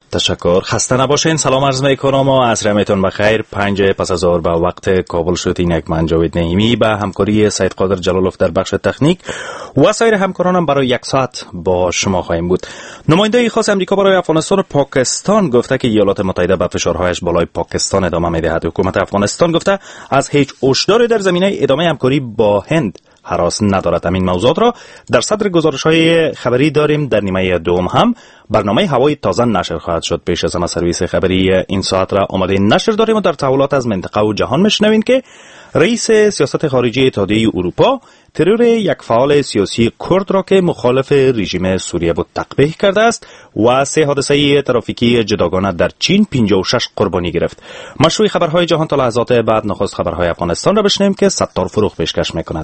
تشکر. خسته نباشین. سلام عرض میکنم و عصرتون بخیر. 5 پس از ظهر به وقت کابل شد. اینک من جاوید نعیمی به همکاری سید قادر جلالوف در بخش تکنیک و سایر همکارانم برای 1 ساعت با شما خواهیم بود. نماینده خاص امریکا برای افغانستان و پاکستان گفته که ایالات متحده به فشارهایش بالای پاکستان ادامه میدهد. حکومت افغانستان گفته از هیچ هشداری در زمینه ادامه همکاری با هند هراس ندارد. همین موضوعات را در صدر گزارش‌های خبری داریم. در نیمه دوم هم برنامه هوای تازه نشر خواهد شد. پیش از همه سرویس خبری این ساعت را آماده نشر داریم و در تحولات از منطقه و جهان میشنوین که رئیس سیاست خارجی اتحادیه اروپا ترور یک فعال سیاسی کرد را که مخالف رژیم سوریه بود تقبیح کرده است و 3 حادثه ترافیکی جداگانه در چین 56 قربانی گرفت. مشروع خبرهای جهان تا لحظات بعد نخست خبرهای افغانستان را بشنویم که ستار فروغ پیشکش میکند.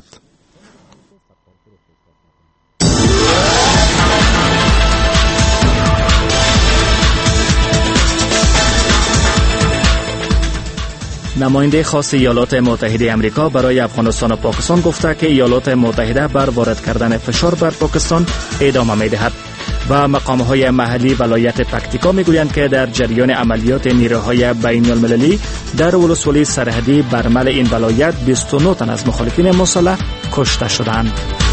نماینده خاص ایالات متحده آمریکا برای افغانستان و پاکستان گفته که ایالات متحده بر وارد کردن فشار بر پاکستان ادامه می‌دهد و مقام‌های محلی ولایت پکتیکا می‌گویند که در جریان عملیات نیروهای بین‌المللی در ولسوالی سرحدی برمل این ولایت 29 تن از مخالفین مسلح کشته شدند.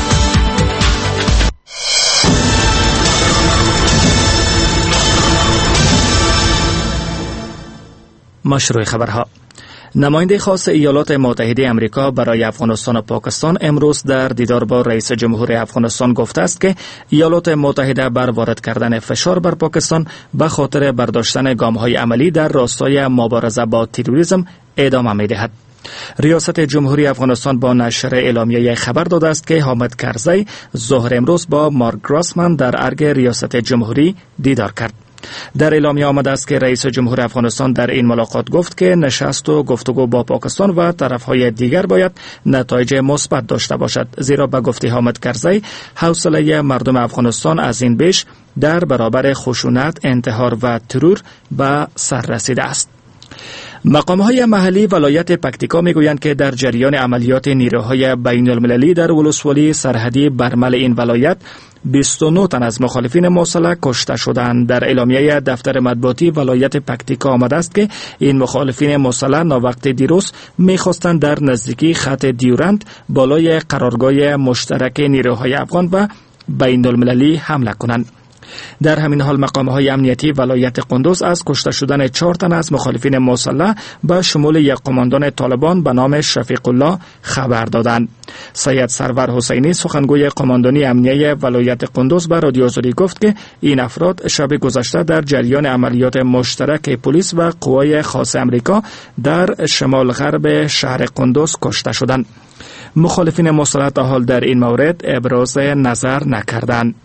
مشروع خبرها. نماینده خاص ایالات متحده آمریکا برای افغانستان و پاکستان امروز در دیدار با رئیس جمهور افغانستان گفته است که ایالات متحده بر وارد کردن فشار بر پاکستان به خاطر برداشتن گام‌های عملی در راستای مبارزه با تروریسم ادامه می‌دهد. ریاست جمهوری افغانستان با نشر اعلامیه خبر داده است که حامد کرزی ظهر امروز با مارک گراسمن در ارگ ریاست جمهوری دیدار کرد. در اعلامیه آمده است که رئیس جمهور افغانستان در این ملاقات گفت که نشست و گفتگو با پاکستان و طرفهای دیگر باید نتایج مثبت داشته باشد، زیرا به گفته حامد کرزی حوصله مردم افغانستان از این بیش در برابر خشونت، انتحار و ترور به سر رسیده است. مقام‌های محلی ولایت پکتیکا می‌گویند که در جریان عملیات نیروهای بین‌المللی در ولسوالی سرحدی برمل این ولایت 29 تن از مخالفین مسلح کشته شدند. در اعلامیه دفتر مطبوعاتی ولایت پکتیکا آمده است که این مخالفین مسلح ناوقت دیروز می‌خواستند در نزدیکی خط دیورند بالای قرارگاه مشترک نیروهای افغان و بین‌المللی حمله کنند. در همین حال مقام‌های امنیتی ولایت قندوز از کشته شدن 4 تن از مخالفین مسلح به شمول یک قماندان طالبان به نام شفیق الله خبر دادند. سید سرور حسینی سخنگوی قماندانی امنیه ولایت قندوز به رادیو آزادی گفت که این افراد شب گذشته در جریان عملیات مشترک پلیس و قوای خاص امریکا در شمال غرب شهر قندوز کشته شدند. مخالفین مسلح تا حال در این مورد ابراز نظر نکردند.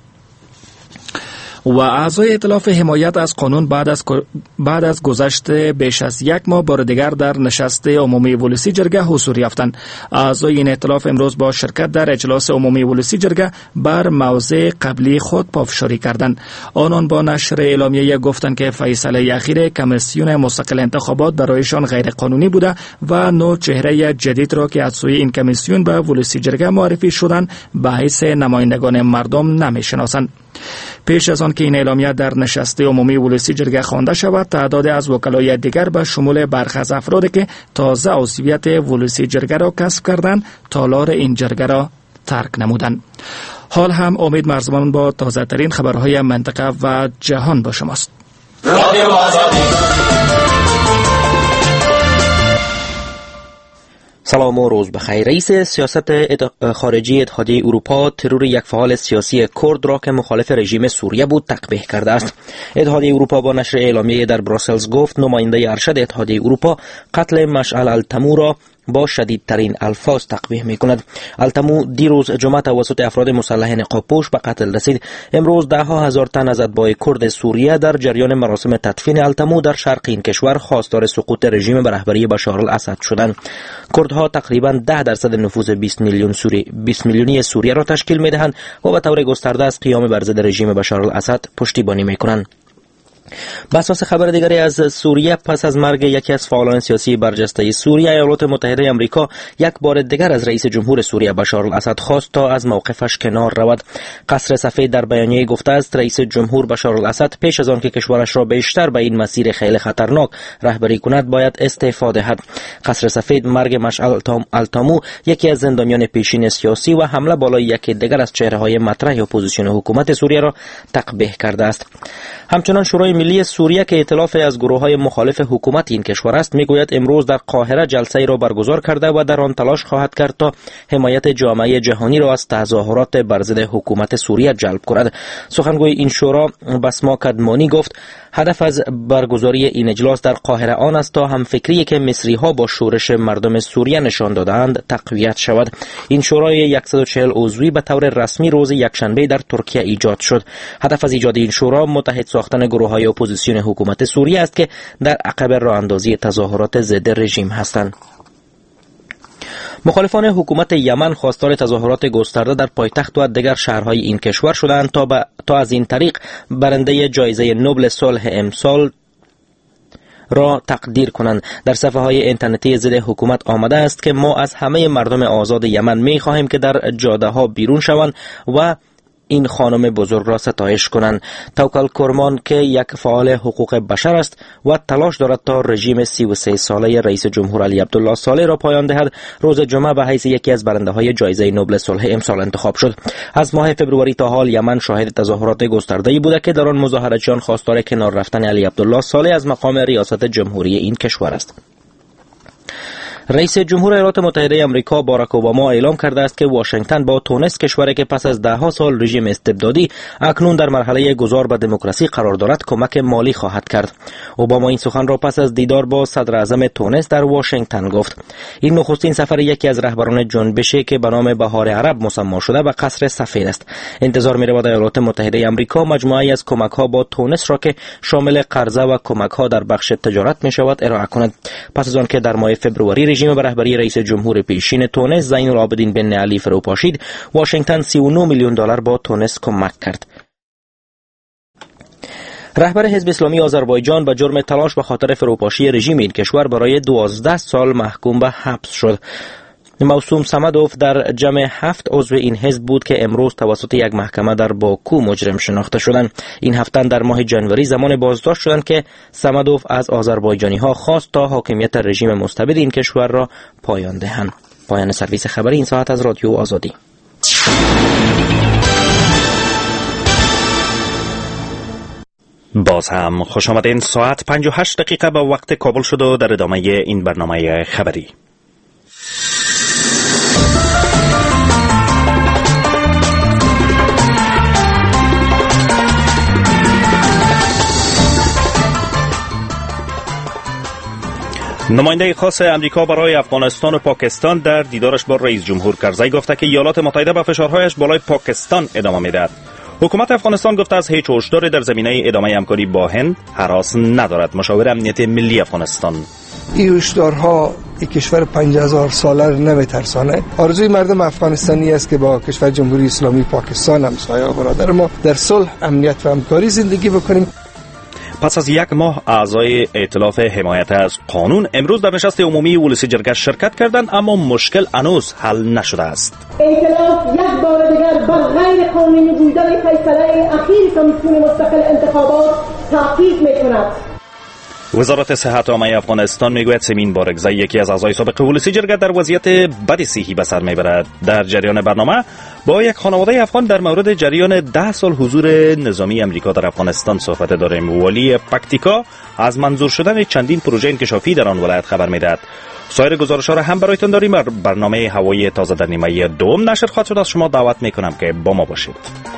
و اعضای ائتلاف حمایت از قانون بعد از گذشت بیش از 1 ماه بار دیگر در نشست عمومی ولسی جرگه حضور یافتند. اعضای این ائتلاف امروز با شرکت در اجلاس عمومی ولسی جرگه بر موضع قبلی خود پافشاری کردند. آنان با نشر اعلامیه گفتند که فیصله اخیر کمیسیون مستقل انتخابات برایشان غیر قانونی بوده و نوع چهره جدید را که از سوی این کمیسیون به ولسی جرگه معرفی شدند به حیث نمایندگان مردم نمی‌شناسند. پیش از آن که این اعلامیه در نشست عمومی ولسی جرگه خوانده شود، تعداد از وکلای دیگر به شمول برخی از افرادی که تازه عضویت ولسی جرگه را کسب کردند، تالار این جرگه را ترک نمودند. حال هم امید مرزبان با تازه ترین خبرهای منطقه و جهان با شماست. سلام و روز بخیر. رئیس سیاست خارجی اتحادیه اروپا ترور یک فعال سیاسی کرد را که مخالف رژیم سوریه بود تقبیح کرده است. اتحادیه اروپا با نشر اعلامیه در بروسل گفت نماینده ارشد اتحادیه اروپا قتل مشعل التمو را با شدیدترین الفاظ تقبیح می‌کند. التمو دیروز جمعه توسط افراد مسلح نقاب‌پوش به قتل رسید. امروز ده ها هزار تن از اتباع کرد سوریه در جریان مراسم تدفین التمو در شرق این کشور خواستار سقوط رژیم به رهبری بشار الاسد شدند. کردها تقریباً 10% نفوذ 20 میلیونی سوریه را تشکیل می‌دهند و به طور گسترده از قیام بر ضد رژیم بشار الاسد پشتیبانی می‌کنند. به اساس خبر دیگری از سوریه، پس از مرگ یکی از فعالان سیاسی برجسته سوریه، ایالات متحده آمریکا یک بار دیگر از رئیس جمهور سوریه بشار الاسد خواست تا از موقفش کنار رود. قصر سفید در بیانیه گفته است رئیس جمهور بشار الاسد پیش از آن که کشورش را بیشتر به این مسیر خیلی خطرناک رهبری کند باید استعفا دهد. قصر سفید مرگ مشعل التامو، یکی از زندانیان پیشین سیاسی و حمله بالای یکی دیگر از چهره‌های مطرح اپوزیسیون حکومت سوریه را تقبیح کرده است. همچنان شورای ملی سوریه که ائتلافی از گروه‌های مخالف حکومت این کشور است میگوید امروز در قاهره جلسه‌ای را برگزار کرده و در آن تلاش خواهد کرد تا حمایت جامعه جهانی را از تظاهرات بر ضد حکومت سوریه جلب کند. سخنگوی این شورا بسما کدمانی گفت هدف از برگزاری این اجلاس در قاهره آن است تا همفکری که مصری‌ها با شورش مردم سوریه نشان دادند تقویت شود. این شورای 140 عضوی به طور رسمی روز یکشنبه در ترکیه ایجاد شد. هدف از ایجاد این شورا متحد ساختن گروه‌های اپوزیسیون حکومت سوریه است که در عقب راه‌اندازی تظاهرات ضد رژیم هستند. مخالفان حکومت یمن خواستار تظاهرات گسترده در پایتخت و دیگر شهرهای این کشور شدند تا از این طریق برنده جایزه نوبل صلح امسال را تقدیر کنند. در صفحه های اینترنتی ضد حکومت آمده است که ما از همه مردم آزاد یمن می خواهیم که در جاده ها بیرون شوند و این خانم بزرگ را ستایش کنند. توکل کرمان که یک فعال حقوق بشر است و تلاش دارد تا رژیم 33 ساله رئیس جمهور علی عبدالله صالح را پایان دهد، روز جمعه به حیث یکی از برنده های جایزه نوبل صلح امسال انتخاب شد. از ماه فبروری تا حال یمن شاهد تظاهرات گسترده‌ای بوده که در آن مظاهراتچیان خواستار کنار رفتن علی عبدالله صالح از مقام ریاست جمهوری این کشور است. رئیس جمهور ایالات متحده آمریکا باراک اوباما اعلام کرده است که واشنگتن با تونس، کشوری که پس از ده‌ها سال رژیم استبدادی اکنون در مرحله گذار به دموکراسی قرار دارد، کمک مالی خواهد کرد. اوباما این سخن را پس از دیدار با صدر اعظم تونس در واشنگتن گفت. این نخستین سفر یکی از رهبران جنبشی که به نام بهار عرب مسمی شده به قصر سفید است. انتظار می‌رود ایالات متحده آمریکا مجموعه‌ای از کمک‌ها با تونس را که شامل قرضه و کمک‌ها در بخش تجارت می‌شود ارائه کند. پس از آن که در ماه فوریه رژیم به رهبری رئیس جمهور پیشین تونس زین العابدین بن علی فروپاشید، واشنگتن 39 میلیون دلار با تونس کمک کرد. رهبر حزب اسلامی آذربایجان به جرم تلاش به خاطر فروپاشی رژیم این کشور برای 12 سال محکوم به حبس شد. موسوم سمدوف در جمع 7 عضو این حزب بود که امروز توسط یک محکمه در باکو مجرم شناخته شدند. این 7 در ماه ژانویه زمان بازداشت شدند که سمدوف از آذربایجانی‌ها خواست تا حاکمیت رژیم مستبد این کشور را پایان دهند. پایان سرویس خبری این ساعت از رادیو آزادی. باز هم خوش آمدین. ساعت 58 دقیقه به وقت کابل شد و در ادامه این برنامه خبری. نماینده خاص امریکا برای افغانستان و پاکستان در دیدارش با رئیس جمهور کرزی گفته که ایالات متحده به فشارهایش بالای پاکستان ادامه میدهد. حکومت افغانستان گفته از هیچ هشداری در زمینه ادامه همکاری با هند هراس ندارد. مشاور امنیت ملی افغانستان: این هشدارها این کشور 50,000 ساله رو نمیترسانه. آرزوی مردم افغانستانی است که با کشور جمهوری اسلامی پاکستان همسایه و برادر ما در صلح، امنیت و همکاری زندگی بکنیم. پس از یک ماه اعضای ائتلاف حمایت از قانون امروز در نشست عمومی ولسی جرگه شرکت کردند، اما مشکل هنوز حل نشده است. ائتلاف یک بار دیگر بر غیر قانونی بودن فیصله اخیر کمیسیون مستقل انتخابات تاکید می‌کند. وزارت صحت عامه افغانستان میگوید سیمین بارگزی، یکی از اعضای سابق ولسی جرگه، در وضعیت بد صحی به سر میبرد. در جریان برنامه با یک خانواده افغان در مورد جریان 10 سال حضور نظامی امریکا در افغانستان صحبت داریم. ولی پکتیکا از منظور شدن چندین پروژه انکشافی در آن ولایت خبر میدهد. سایر گزارش‌ها را هم برایتان داریم. برنامه هوایی تازه در نیمه دوم نشر خواهد شد. از شما دعوت میکنم که با ما باشید.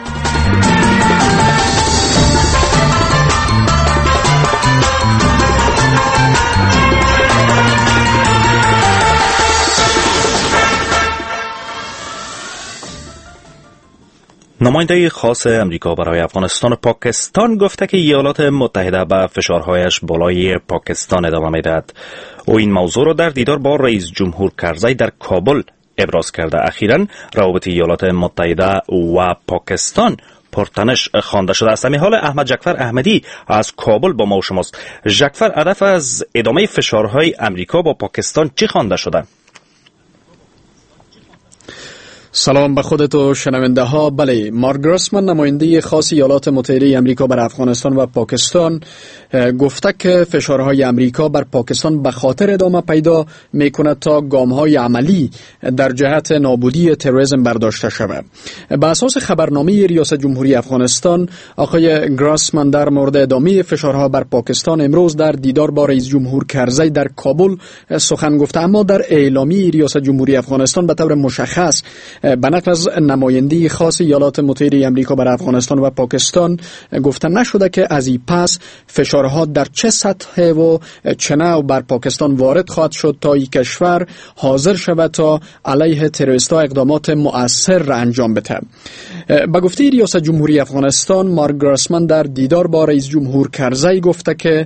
نماینده خاص امریکا برای افغانستان و پاکستان گفته که ایالات متحده به فشارهایش بالای پاکستان ادامه میدهد. او این موضوع را در دیدار با رئیس جمهور کرزی در کابل ابراز کرده. اخیراً روابط ایالات متحده و پاکستان پرتنش خوانده شده است. حال احمد جعفر احمدی از کابل با ما و شماست. جعفر، هدف از ادامه فشارهای امریکا با پاکستان چی خوانده شده؟ سلام به خودت و شنونده ها. بله، مارک گراسمن، نماینده خاص ایالات متحده آمریکا بر افغانستان و پاکستان، گفته که فشارهای امریکا بر پاکستان به خاطر ادامه پیدا میکند تا گام‌های عملی در جهت نابودی تروریسم برداشته شود. به اساس خبرنامه ریاست جمهوری افغانستان، آقای گراسمن در مورد ادامه فشارها بر پاکستان امروز در دیدار با رئیس جمهور کرزی در کابل سخن گفته، اما در اعلامیه ریاست جمهوری افغانستان به طور مشخص به نقل از نماینده خاص ایالات متحده آمریکا بر افغانستان و پاکستان گفته نشده که از این پس فشارها در چه سطح و چه نوع بر پاکستان وارد خواهد شد تا این کشور حاضر شود تا علیه تروریست‌ها اقدامات مؤثر را انجام بده. به گفته ریاست جمهوری افغانستان، مارک گراسمن در دیدار با رئیس جمهور کرزی گفته که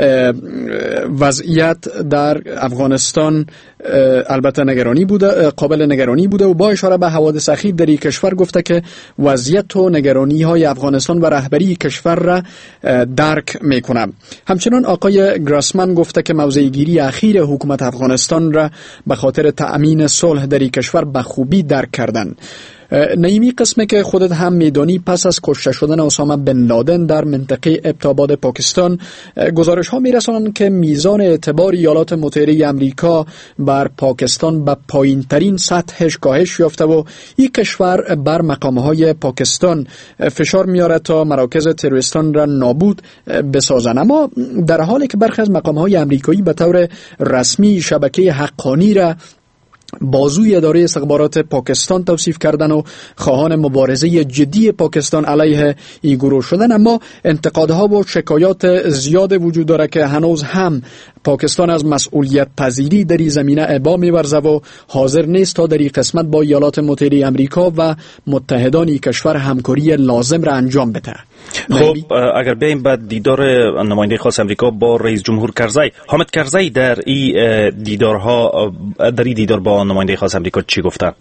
وضعیت در افغانستان البته نگرانی بوده، قابل نگرانی بوده و با اشاره به حوادث اخیر در این کشور گفته که وضعیت و نگرانی های افغانستان و رهبری کشور را درک میکنه. همچنان آقای گراسمن گفته که موضع گیری اخیر حکومت افغانستان را به خاطر تأمین صلح در این کشور به خوبی درک کردند. نیمی قسمه که خودت هم میدانی، پس از کشته شدن اسامه بن لادن در منطقه ابتاباد پاکستان، گزارش ها میرسانند که میزان اعتبار ایالات متحده آمریکا بر پاکستان به پایین ترین سطحش کاهش یافته و این کشور بر مقامه های پاکستان فشار میاره تا مراکز تروریستان را نابود بسازن. اما در حالی که برخی از مقامه های آمریکایی به طور رسمی شبکه حقانی را بازوی اداره استخبارات پاکستان توصیف کردن و خواهان مبارزه جدی پاکستان علیه این گروه شدن، اما انتقادها و شکایات زیاد وجود داره که هنوز هم پاکستان از مسئولیت پذیری در این زمینه ابا می‌ورزه و حاضر نیست تا در این قسمت با ایالات متحده آمریکا و متحدان این کشور همکاری لازم را انجام بده. خب اگر بریم بعد دیدار نماینده خاص امریکا با رئیس جمهور کرزی، حامد کرزی در این دیدار با نماینده خاص امریکا چی گفته؟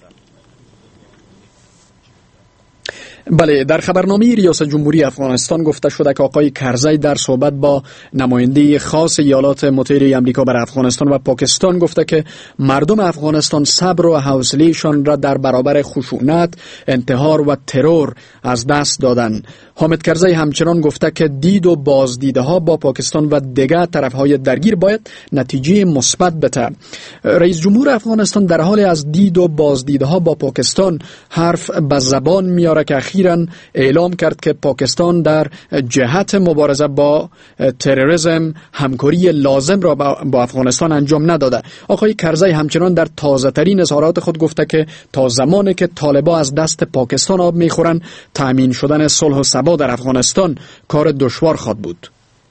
بله، در خبرنامه ریاست جمهوری افغانستان گفته شده که آقای کرزی در صحبت با نماینده خاص ایالات متحده آمریکا بر افغانستان و پاکستان گفته که مردم افغانستان صبر و حوصله‌شان را در برابر خشونت، انتحار و ترور از دست دادند. حامد کرزی همچنان گفته که دید و بازدیده ها با پاکستان و دیگر طرف های درگیر باید نتیجه مثبت بده. رئیس جمهور افغانستان در حال از دید و بازدیده ها با پاکستان حرف به زبان میاره که اخیراً اعلام کرد که پاکستان در جهت مبارزه با تروریسم همکاری لازم را با افغانستان انجام نداده. آقای کرزی همچنان در تازه ترین اظهارات خود گفته که تا زمانی که طالبان از دست پاکستان آب میخورن، تامین شدن صلح و ثبات در افغانستان کار دشوار خواهد بود.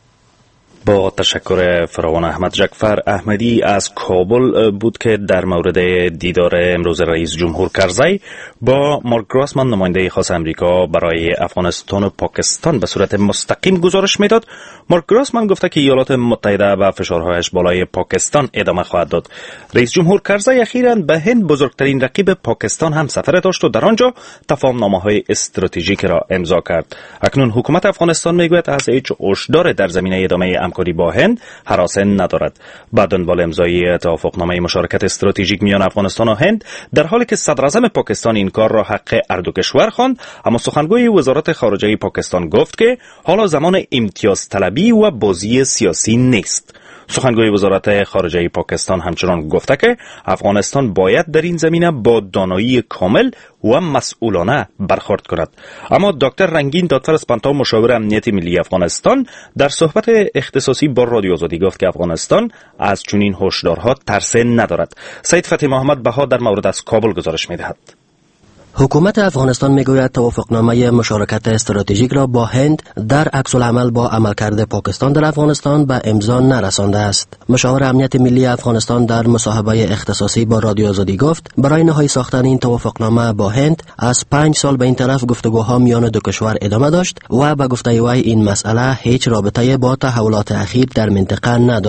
با تشکر فراوان. احمد جعفر احمدی از کابل بود که در مورد دیدار امروز رئیس جمهور کرزی با مارک گراسمن، نماینده خاص امریکا برای افغانستان و پاکستان، به صورت مستقیم گزارش میداد. مارک گراسمن گفته که ایالات متحده و فشارهایش بالای پاکستان ادامه خواهد داد. رئیس جمهور کرزی اخیراً به هند، بزرگترین رقیب پاکستان، هم سفر داشت و در آنجا تفاهم‌نامه‌های استراتژیک را امضا کرد. اکنون حکومت افغانستان میگوید از هیچ هشدار در زمینه ادامه همکاری با هند هراس ندارد. بعد دنبال امضای توافقنامه مشارکت استراتژیک میان افغانستان و هند، در حالی که صدر اعظم پاکستان این کار را حق هر دو کشور خواند، اما سخنگوی وزارت خارجه پاکستان گفت که حالا زمان امتیاز طلبی و بازی سیاسی نیست. سخنگوی وزارت خارجه پاکستان همچنان گفته که افغانستان باید در این زمینه با دانایی کامل و مسئولانه برخورد کند. اما دکتر رنگین دادفر اسپانتا، مشاور امنیت ملی افغانستان، در صحبت اختصاصی با رادیو آزادی گفت که افغانستان از چنین هشدارها ترس ندارد. سید فتحی محمد بها در مورد از کابل گزارش می‌دهد. حکومت افغانستان میگوید توافقنامه مشارکت استراتژیک را با هند در عکس العمل با عملکرد پاکستان در افغانستان به امضا نرسانده است. مشاور امنیت ملی افغانستان در مصاحبه اختصاصی با رادیو آزادی گفت برای نهایی ساختن این توافقنامه با هند از 5 سال به این طرف گفتگوها میان دو کشور ادامه داشت و به گفته وی این مسئله هیچ رابطه با تحولات اخیر در منطقه ندارد.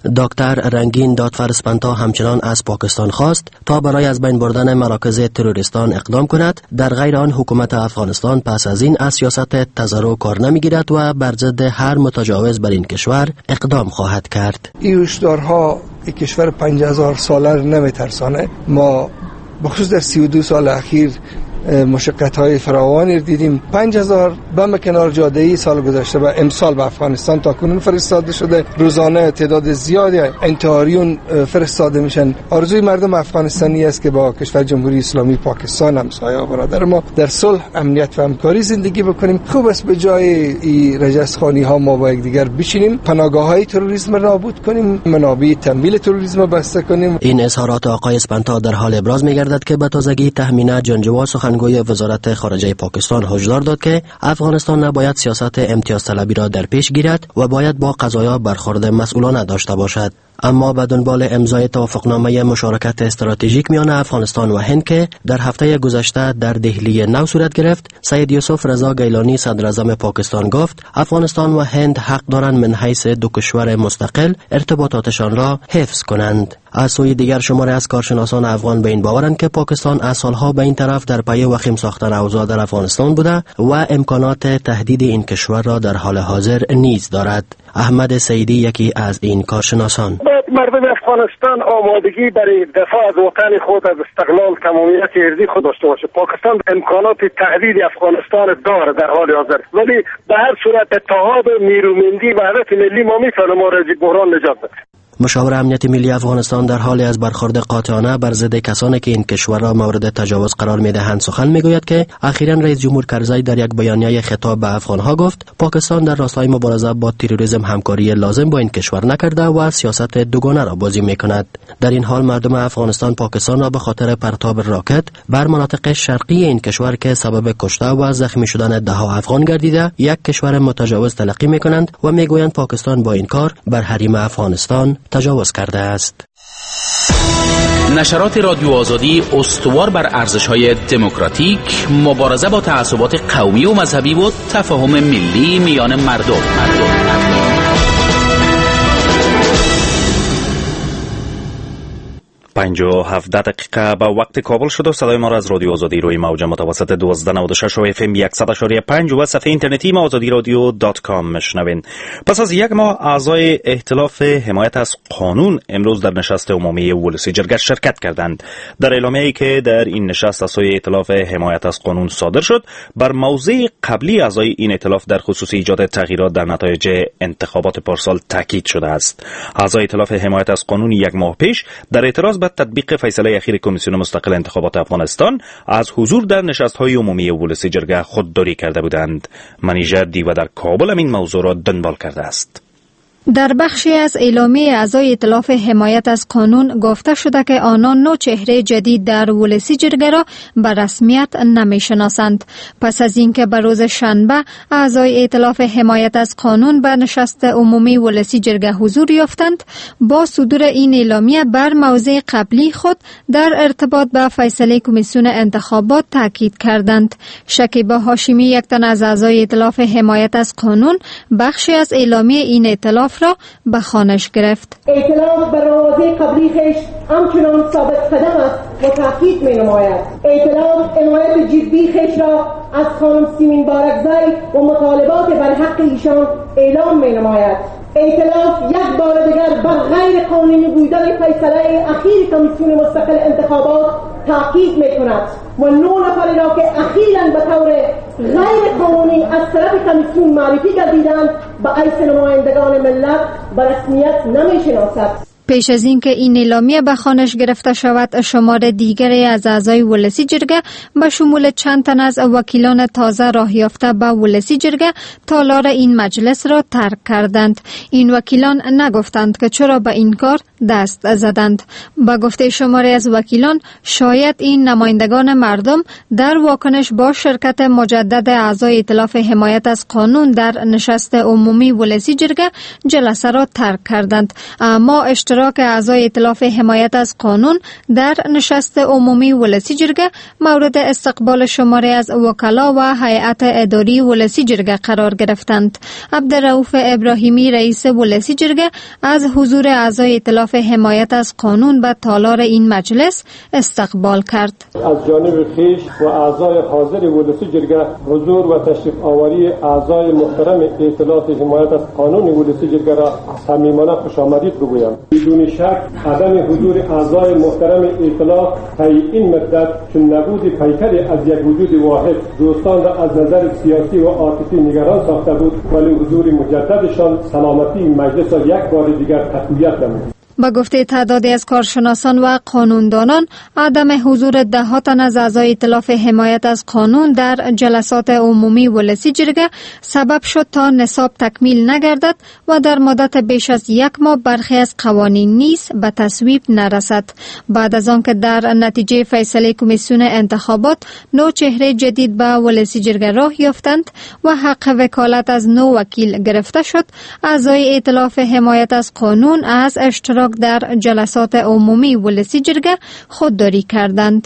دکتر رنگین دادفر اسپنتا همچنان از پاکستان خواست تا برای از بین بردن مراکز تروریستان اقدام کند، در غیر آن حکومت افغانستان پس از این از سیاست تضرع کار نمیگیرد و بر ضد هر متجاوز بر این کشور اقدام خواهد کرد. این هشدارها این کشور 50,000 ساله رو نمیترسانه. ما بخصوص در 32 سال اخیر مشقت‌های فراوانی دیدیم. 5,000 بم کنار جاده‌ای سال گذشته و امسال به افغانستان تا کنون فرستاده شده. روزانه تعداد زیادی انتحاریون فرستاده میشن. آرزوی مردم افغانستانی است که با کشور جمهوری اسلامی پاکستان همسایه و برادر ما در صلح، امنیت و همکاری زندگی بکنیم. خوب است به جای این رجسخانی‌ها ما با یکدیگر بشینیم، پناهگاه‌های تروریسم را نابود کنیم، منابع تمویل تروریسم بسته کنیم. این اظهارات آقای اسپنتا در حال ابراز می‌گردد که به تازگی تهمینه جنجوا سخنگوی وزارت خارجه پاکستان هشدار داد که افغانستان نباید سیاست امتیاز طلبی را در پیش گیرد و باید با قضایا برخورد مسئولانه داشته باشد. اما به دنبال امضای توافقنامه مشارکت استراتژیک میان افغانستان و هند که در هفته گذشته در دهلی نو صورت گرفت، سید یوسف رضا گیلانی صدر اعظم پاکستان گفت افغانستان و هند حق دارند من حیث دو کشور مستقل ارتباطاتشان را حفظ کنند. از سوی دیگر شماری از کارشناسان افغان به این باورند که پاکستان از سالها به این طرف در پی وخیم ساختن اوضاع در افغانستان بوده و امکانات تهدید این کشور را در حال حاضر نیز دارد. احمد سیدی یکی از این کارشناسان: مردم افغانستان آمادگی برای دفاع از وطن خود، از استقلال، تمامیت ارضی خود داشته باشه. پاکستان امکانات تهدید افغانستان داره در حال حاضر، ولی به هر صورت اتحاد و نیرومندی و وحدت ملی ما میتونه ما را از بحران نجات بده. مشاور امنیت ملی افغانستان در حالی از برخورد قاطعانه بر ضد کسانی که این کشور را مورد تجاوز قرار می‌دهند سخن می‌گوید که اخیراً رئیس جمهور کرزی در یک بیانیه خطاب به افغان‌ها گفت پاکستان در راستای مبارزه با تروریسم همکاری لازم با این کشور نکرده و سیاست دوگانه را بازی می‌کند. در این حال مردم افغانستان پاکستان را به خاطر پرتاب راکت بر مناطق شرقی این کشور که سبب کشته و زخمی شدن ده‌ها افغان گردیده یک کشور متجاوز تلقی می‌کنند و می‌گویند پاکستان با این کار بر حریم افغانستان تجاوز کرده است. نشرات رادیو آزادی استوار بر ارزش‌های دموکراتیک، مبارزه با تعصبات قومی و مذهبی و تفاهم ملی میان مردم. 57 دقیقه به وقت کابل شد و صدای ما را از رادیو آزادی روی موج متوسط 1296 و FM 100.5 و صفحه اینترنتی maazadiradio.com مشنوین. پس از یک ماه اعضای ائتلاف حمایت از قانون امروز در نشست عمومی ولسی جرگه شرکت کردند. در اعلامیه‌ای که در این نشست از سوی ائتلاف حمایت از قانون صادر شد، بر موضع قبلی اعضای این ائتلاف در خصوص ایجاد تغییرات در نتایج انتخابات پارسال تاکید شده است. اعضای ائتلاف حمایت از قانون یک ماه پیش در اعتراض به تطبیق فیصله اخیر کمیسیون مستقل انتخابات افغانستان از حضور در نشست‌های عمومی ولسی جرگه خودداری کرده بودند. منیژر دیو در کابل این موضوع را دنبال کرده است. در بخشی از اعلامیه اعضای ائتلاف حمایت از قانون گفته شده که آنان نو چهره جدید در ولسی جرگه را به رسمیت نمی‌شناسند. پس از اینکه به روز شنبه اعضای ائتلاف حمایت از قانون به نشست عمومی ولسی جرگه حضور یافتند، با صدور این اعلامیه بر موضع قبلی خود در ارتباط به فیصله کمیسیون انتخابات تاکید کردند. شکیبا هاشمی، یک تن از اعضای ائتلاف حمایت از قانون، بخشی از اعلامیه این ائتلاف را به خوانش گرفت. ائتلاف بر موضع قبلی خویش همچنان ثابت قدم است و تاکید می نماید. ائتلاف حمایت جدی خویش را از خانم سیمین بارکزی و مطالبات بر حق ایشان اعلام می نماید. ائتلاف یک بار دیگر بر غیر قانونی بودن فیصله اخیر کمیسیون مستقل انتخابات تاکید می کند و 9 نفری را که اخیراً به طور غیر قانونی از طرف کمیسیون معرفی گردیدند به حیث نمایندگان ملت به رسمیت نمی شناسد. پیش از اینکه این اعلامیه به خوانش گرفته شود، شمار دیگری از اعضای ولسی جرگه به شمول چند تن از وکیلان تازه راه یافته به ولسی جرگه تالار این مجلس را ترک کردند. این وکیلان نگفتند که چرا به این کار دست زدند. با گفته شماری از وکیلان، شاید این نمایندگان مردم در واکنش با شرکت مجدد اعضای ائتلاف حمایت از قانون در نشست عمومی ولسی جرگه جلسه را ترک کردند، اما اشتراک اشتراک اعضای ائتلاف حمایت از قانون در نشست عمومی ولسی جرگه مورد استقبال شماری از وکلا و هیئت اداری ولسی جرگه قرار گرفتند. عبدالرؤوف ابراهیمی رئیس ولسی جرگه از حضور اعضای ائتلاف حمایت از قانون به تالار این مجلس استقبال کرد. از جانب خویش و اعضای حاضر ولسی جرگه حضور و تشریف آوری اعضای محترم ائتلاف حمایت از قانون ولسی جرگه را صمیمانه خوش آمدید بگویم. بدون شک عدم حضور اعضای محترم ائتلاف طی این مدت چون نبود پیکری از یک وجود واحد دوستان را از نظر سیاسی و عاطفی نگران ساخته بود، ولی حضور مجددشان سلامتی مجلس را یک بار دیگر تقویت نمود. با گفته تعدادی از کارشناسان و قانوندانان، عدم حضور ده‌ها تن از اعضای ائتلاف حمایت از قانون در جلسات عمومی ولسی جرگه سبب شد تا نصاب تکمیل نگردد و در مدت بیش از یک ماه برخی از قوانین نیز به تصویب نرسد. بعد از آنکه در نتیجه فیصله کمیسیون انتخابات نو چهره جدید به ولسی جرگه راه یافتند و حق وکالت از نو وکیل گرفته شد، اعضای ائتلاف حمایت از قانون از اشتراک در جلسات عمومی ولسی جرگه خودداری کردند.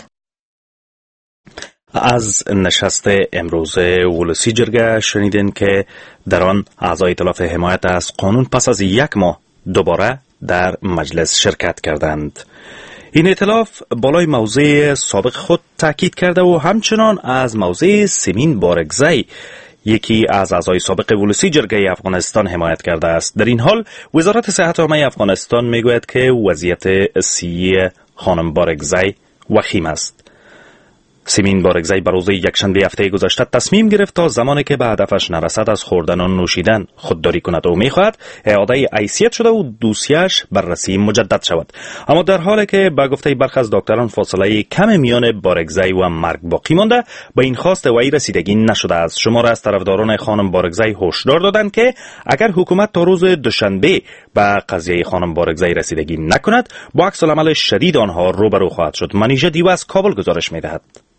از نشست امروز ولسی جرگه شنیدین که در آن اعضای ائتلاف حمایت از قانون پس از یک ماه دوباره در مجلس شرکت کردند. این ائتلاف بالای موضع سابق خود تاکید کرده و همچنان از موضع سیمین بارگزی، یکی از اعضای سابق ولسی جرگه افغانستان، حمایت کرده است. در این حال وزارت صحت عامه افغانستان میگوید که وضعیت صحی خانم بارگزی وخیم است. سیمین بارگزی بر روز یکشنبه هفته گذشته تصمیم گرفت تا زمانی که به هدفش نرسد از خوردن و نوشیدن خودداری کند و میخواهد اعاده حیثیت شده و دوسیه‌اش بررسی مجدد شود. اما در حالی که به گفته برخی از دکتران فاصله کم میان بارگزی و مرگ باقی مانده، به این خواست وی رسیدگی نشده است. شمار از طرفداران خانم بارگزی هشدار دادند که اگر حکومت تا روز دوشنبه به قضیه خانم بارگزی رسیدگی نکند، با عکس‌العمل شدید آنها روبرو خواهد شد. منیژه دیو از کابل گزارش می‌دهد.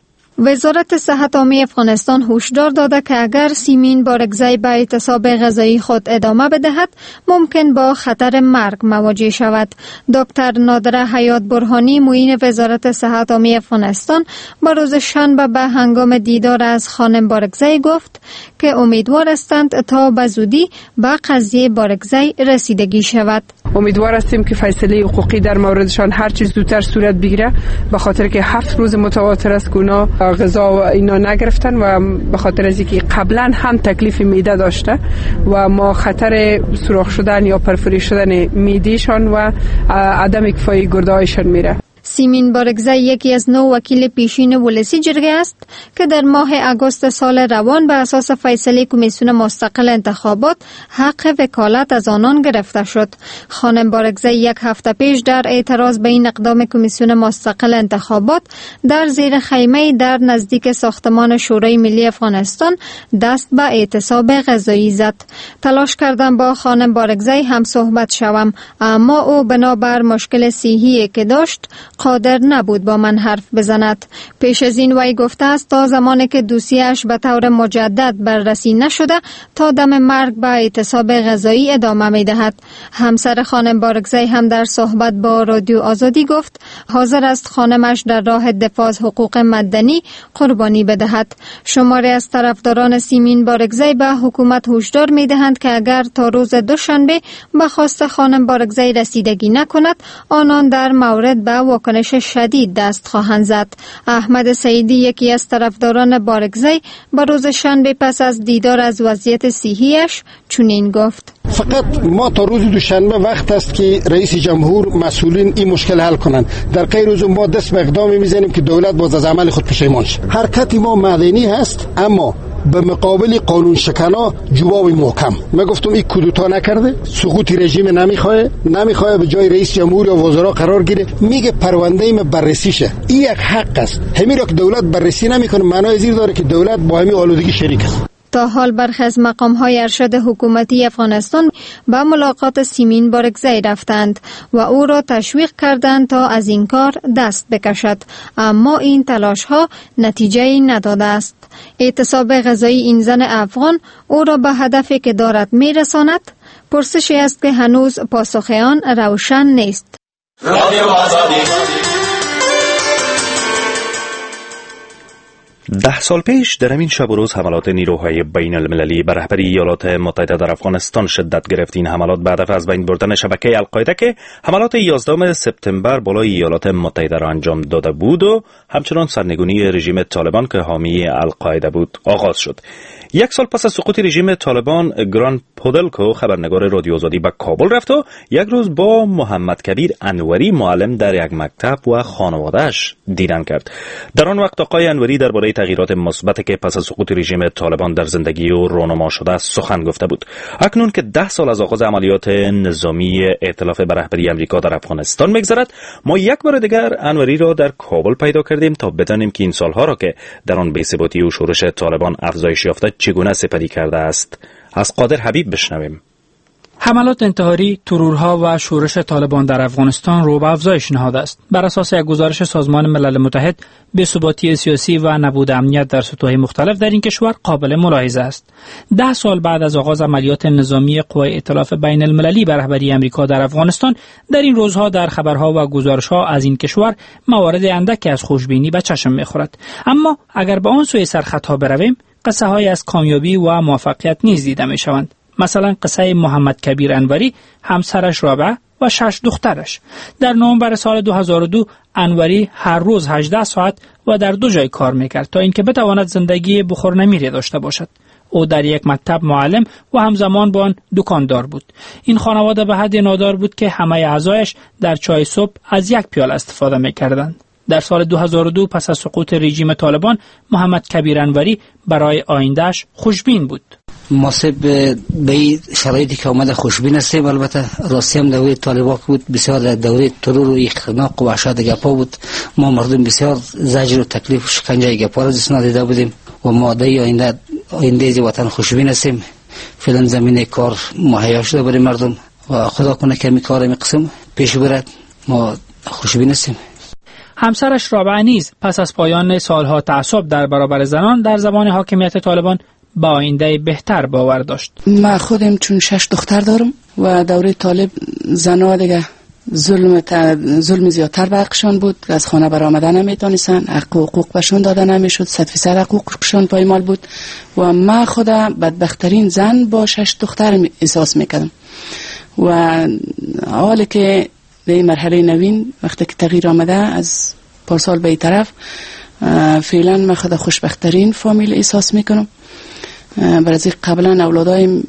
وزارت صحت عامه افغانستان هشدار داده که اگر سیمین بارگزی به اعتصاب غذایی خود ادامه بدهد، ممکن با خطر مرگ مواجه شود. دکتر نادره حیات برهانی، معین وزارت صحت عامه افغانستان، با روز شنبه به هنگام دیدار از خانم بارگزی گفت که امیدوار هستند تا به زودی به قضیه بارگزی رسیدگی شود. امیدوار هستیم که فیصله حقوقی در موردشان هر چیز زودتر صورت بگیره، به خاطر که 7 روز متواتر است که اونا غذا و اینا نگرفتن و به خاطر از اینکه قبلا هم تکلیف معده داشته و ما خطر سوراخ شدن یا پرفوری شدن معدهشان و عدم کفایی گرده‌هایشان میره. سیمین بارگزی یکی از 9 وکیل پیشین ولسی جرگه است که در ماه اگست سال روان به اساس فیصله کمیسیون مستقل انتخابات حق وکالت از آنان گرفته شد. خانم بارگزی یک هفته پیش در اعتراض به این اقدام کمیسیون مستقل انتخابات در زیر خیمه در نزدیک ساختمان شورای ملی افغانستان دست به اعتصاب غذایی زد. تلاش کردم با خانم بارگزی هم صحبت شوم، اما او بنابر مشکل صحی که داشت قادر نبود با من حرف بزند. پیش از این وی گفته است تا زمانی که دوسیه‌اش به طور مجدد بررسی نشده تا دم مرگ به اعتصاب غذایی ادامه می دهد. همسر خانم بارگزی هم در صحبت با رادیو آزادی گفت حاضر است خانمش در راه دفاع از حقوق مدنی قربانی بدهد. شماری از طرفداران سیمین بارگزی به حکومت هشدار می دهند که اگر تا روز دوشنبه به خواست خانم بارگزی رسیدگی نکند، آنان در مورد به واکنش شدید دست خواهند زد. احمد سعیدی، یکی از طرفداران بارگزی، با روز شنبه پس از دیدار از وضعیت صحیش چنین گفت: فقط ما تا روز دوشنبه وقت است که رئیس جمهور مسئولین این مشکل حل کنند. در غیر روز ما دست به اقدامی میزنیم که دولت باز از عمل خود پشیمان شه. حرکت ما مدنی هست، اما به مقابل قانون شکنا جواب محکم. من گفتم این کودتا نکرده، سقوط رژیم نمیخواد به جای رئیس جمهور یا وزرا قرار گیره، میگه پرونده ما بررسی شه. این یک حق است. همین را که دولت بررسی نمیکنه معنای زیر داره که دولت با همین آلودگی شریک است. تا حال برخی از مقام‌های ارشد حکومتی افغانستان به ملاقات سیمین بارگزی رفتند و او را تشویق کردند تا از این کار دست بکشد، اما این تلاش‌ها نتیجه‌ای نداده است. اعتصاب غذایی این زن افغان او را به هدفی که دارد میرساند. پرسشی است که هنوز پاسخ آن روشن نیست. 10 سال پیش در همین شب و روز حملات نیروهای بین المللی به رهبری ایالات متحده در افغانستان شدت گرفت. این حملات به هدف از بین بردن شبکه القاعده که حملات 11 سپتامبر بالای ایالات متحده را انجام داده بود و همچنان سرنگونی رژیم طالبان که حامی القاعده بود آغاز شد. 1 سال پس از سقوط رژیم طالبان، گران پودلکو خبرنگار رادیو آزادی به کابل رفت و یک روز با محمد کبیر انوری معلم در یک مکتب و خانواده‌اش دیدن کرد. در آن وقت آقای انوری درباره تغییرات مثبتی که پس از سقوط رژیم طالبان در زندگی او رونما شده سخن گفته بود. اکنون که 10 سال از آغاز عملیات نظامی ائتلاف به رهبری امریکا در افغانستان می‌گذرد، ما یک بار دیگر انوری را در کابل پیدا کردیم تا بدانیم که این سالها را که در آن بی‌ثباتی و شورش طالبان افزایش یافته چگونه سپری کرده است. از قادر حبیب بشنویم. حملات انتحاری، ترورها و شورش طالبان در افغانستان رو به افزایش نهاده است. بر اساس یک گزارش سازمان ملل متحد، بی‌ثباتی سیاسی و نبود امنیت در سطوح مختلف در این کشور قابل ملاحظه است. 10 سال بعد از آغاز عملیات نظامی قوای ائتلاف بین المللی به رهبری امریکا در افغانستان، در این روزها در خبرها و گزارش‌ها از این کشور موارد اندکی از خوشبینی به چشم می‌خورد. اما اگر به آن سوی سرخطها برویم، قصه‌های از کامیابی و موفقیت نیز دیده می‌شوند. مثلا قصه محمد کبیر انوری، همسرش رابعه و 6 دخترش. در نوامبر سال 2002 انوری هر روز 18 ساعت و در 2 جای کار میکرد تا اینکه بتواند زندگی بخورنمیری داشته باشد. او در یک مکتب معلم و همزمان با آن دکاندار بود. این خانواده به حد نادار بود که همه اعضایش در چای صبح از یک پیاله استفاده میکردند. در سال 2002 پس از سقوط رژیم طالبان، محمد کبیر انوری برای آیندهش خوشبین بود. مناسب به شرایطی که آمده خوشبین هستیم. البته راستی هم دوره طالبان بود، بسیار دوره ترور و اختناق و وحشت گپا بود. ما مردم بسیار زجر و تکلیف و شکنجه گپا را دست ندیده بودیم و ما در آینده وطن خوشبین هستیم. فعلا زمینه کار مهیا شده برای مردم و خدا کنه که می کار می قسم پیش برد. ما خوشبین هستیم. همسرش رابعه نیز پس از پایان سالها تعصب در برابر زنان در زمان حاکمیت طالبان با آینده بهتر باور داشت. ما خودم چون 6 دختر دارم و دوره طالب زنها دیگه ظلم زیادتر به حقشان بود، از خانه برآمدن نمیتونستن، حقوق بهشون داده نمیشد، 100% حقوقشون پایمال بود و ما خودم بدبخترین زن با 6 دختر احساس میکردم و حالی که به این مرحله نوین وقتی که تغییر آمده از پارسال به این طرف، فعلا من خود خوشبخترین فامیل احساس میکنم. برای قبلا اولادایم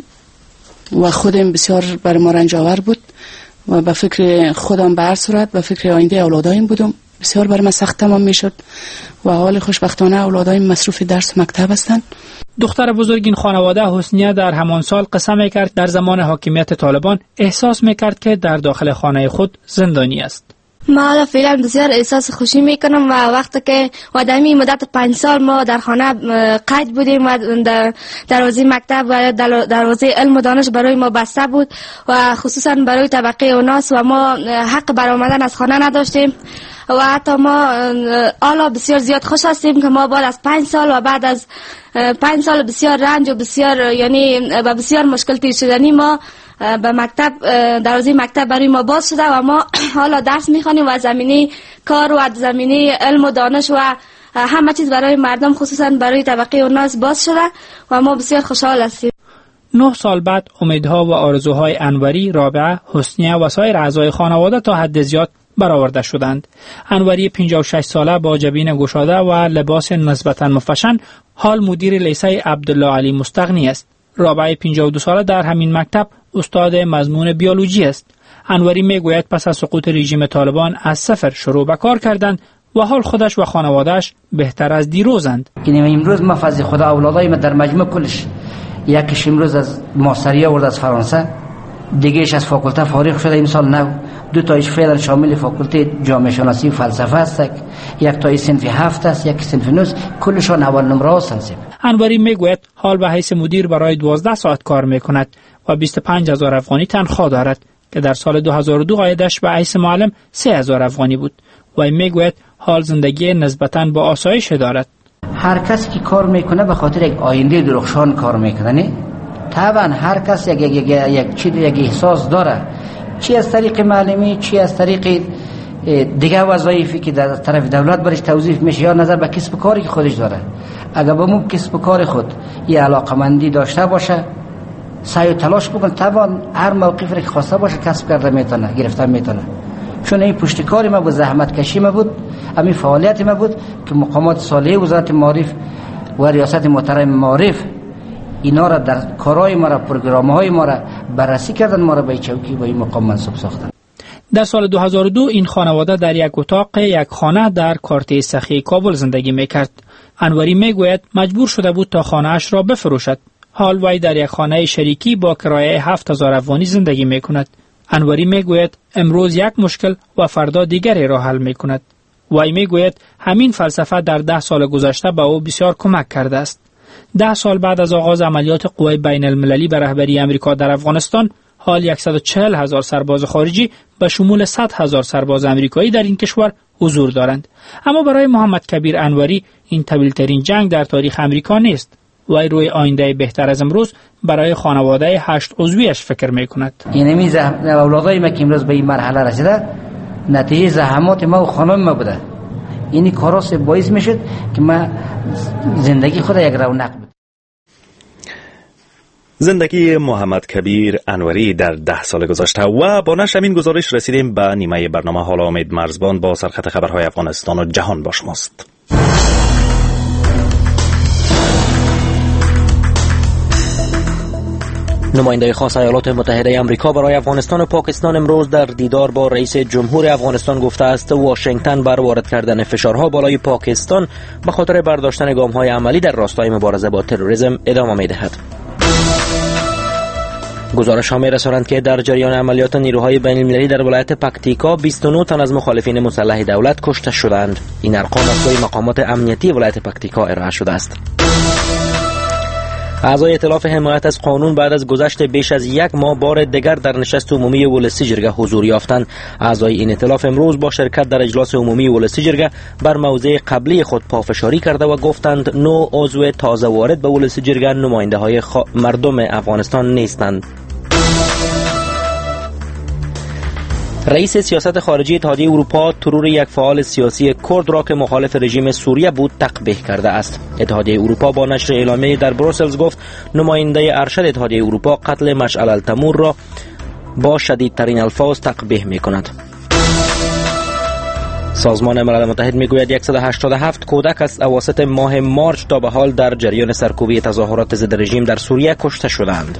و خودم بسیار بر ما رنجاور بود و به فکر خودم به هر صورت به فکر آینده اولادایم بودم. بسیار بر من سخت تمام میشد و حال خوشبختانه اولادایم مصروف درس مکتب هستند. دختر بزرگ این خانواده حسنیه در همان سال قسم میکرد در زمان حاکمیت طالبان احساس میکرد که در داخل خانه خود زندانی است. ما حالا فعلا بسیار احساس خوشی میکنم و وقتی که آدمی مدت 5 سال ما در خانه قید بودیم و دروازه مکتب و دروازه علم و دانش برای ما بسته بود و خصوصا برای طبقه اوناس و ما حق برآمدن از خانه نداشتیم و حتی ما حالا بسیار زیاد خوش هستیم که ما بعد از 5 سال و بعد از 5 سال بسیار رنج و بسیار یعنی و بسیار مشکل تیر شدنی ما به مکتب دروازه مکتب برای ما باز شده و ما حالا درس میخوانیم و زمینه کار و زمینه علم و دانش و همه چیز برای مردم خصوصا برای طبقه اوناس باز شده و ما بسیار خوشحال هستیم. 9 سال بعد امیدها و آرزوهای انوری، رابعه، حسنیه و سایر اعضای خانواده تا حد زیاد برآورده شدند. انوری 56 ساله با جبین گشاده و لباس نسبتا مفشن حال مدیر لیسه عبدالله علی مستغنی است. رابعه 52 ساله در همین مکتب استاد مضمون بیولوژی است. انوری میگوید پس از سقوط رژیم طالبان از صفر شروع به کار کردند و حال خودش و خانواده‌اش بهتر از دیروزند. امروز ما فضل خدا اولادای ما در مجموع کلش یکیش امروز از ماستری آورد از فرانسه، دیگهش از فاکولته فارغ شده امسال نو، 2 تایش فعلا شامل فاکولته جامعه شناسی و فلسفه است، 1 تای صنف 7 است، 1 صنف 9، کلشان اول نمره هستند. انوری میگوید حال به حیث مدیر برای 12 ساعت کار میکند و 25,000 افغانی تنخواه دارد که در سال 2002 عایدش به حیث معلم 3,000 افغانی بود و میگوید حال زندگی نسبتاً با آسایش دارد. هر کس که کار میکنه به خاطر یک آینده درخشان کار میکنه، طبعا هر کس یک احساس داره، چی از طریق معلمی، چی از طریق دیگه وظایفی که در طرف دولت برش توظیف میشه یا نظر به کسب کاری که خودش داره. اگر به مو کسب کار خود یه علاقمندی داشته باشه، سعی و تلاش بکن، طبعا هر موقفی که خواسته باشه کسب کرده میتونه، گرفتن میتونه. چون این پشتکاری ما بود، زحمت کشی ما بود، همین فعالیت ما بود که مقامات صالحه وزارت معارف و ریاست محترم معارف اینا را در کارهای ما را، پروگرام‌های ما را بررسی کردن، ما را به چوکی و این مقام منصوب ساختن. در سال 2002 این خانواده در یک اتاق یک خانه در کارته سخی کابل زندگی میکرد. انوری میگوید مجبور شده بود تا خانه اش را بفروشد. حال وی در یک خانه شریکی با کرایه 7000 افغانی زندگی میکند. انوری میگوید امروز یک مشکل و فردا دیگری را حل میکند. وی میگوید همین فلسفه در 10 سال گذشته به او بسیار کمک کرده است. 10 سال بعد از آغاز عملیات قوای بین المللی به رهبری امریکا در افغانستان، حال 140,000 سرباز خارجی به شمول 100,000 سرباز امریکایی در این کشور حضور دارند. اما برای محمد کبیر انوری این طویل‌ترین جنگ در تاریخ امریکا نیست. وی روی آینده بهتر از امروز برای خانواده 8 عضویش فکر می‌کند. یعنی اولادای ما که امروز به این مرحله رسیده نتیجه زحمات ما و خانم ما بوده. اینی کاراس باعث میشد که ما زندگی خود یک رونق بود. زندگی محمد کبیر انوری در 10 سال گذشته. و با نشر این گزارش رسیدیم به نیمه برنامه. حالا امید مرزبان با سرخط خبرهای افغانستان و جهان با شماست. نماینده خاص ایالات متحده آمریکا برای افغانستان و پاکستان امروز در دیدار با رئیس جمهور افغانستان گفته است واشنگتن بر وارد کردن فشارها بالای پاکستان به خاطر برداشتن گام‌های عملی در راستای مبارزه با تروریسم ادامه می‌دهد. گزارش ها می‌رسانند که در جریان عملیات نیروهای بین المللی در ولایت پکتیکا 29 تن از مخالفین مسلح دولت کشته شدند. این ارقام از سوی مقامات امنیتی ولایت پکتیکا ارائه شده است. اعضای ائتلاف حمایت از قانون بعد از گذشت بیش از 1 ماه بار دیگر در نشست عمومی ولسی جرگه حضور یافتند. اعضای این ائتلاف امروز با شرکت در اجلاس عمومی ولسی جرگه بر موضع قبلی خود پافشاری کرده و گفتند 9 عضو تازه وارد به ولسی جرگه نماینده های مردم افغانستان نیستند. رئیس سیاست خارجی اتحادیه اروپا ترور یک فعال سیاسی کرد را که مخالف رژیم سوریه بود تقبیح کرده است. اتحادیه اروپا با نشر اعلامیه در بروسل گفت نماینده ارشد اتحادیه اروپا قتل مشعل التمور را با شدیدترین الفاظ تقبیح می‌کند. سازمان ملل متحد میگوید 187 کودک از اواسط ماه مارچ تا به حال در جریان سرکوبی تظاهرات ضد رژیم در سوریه کشته شدند.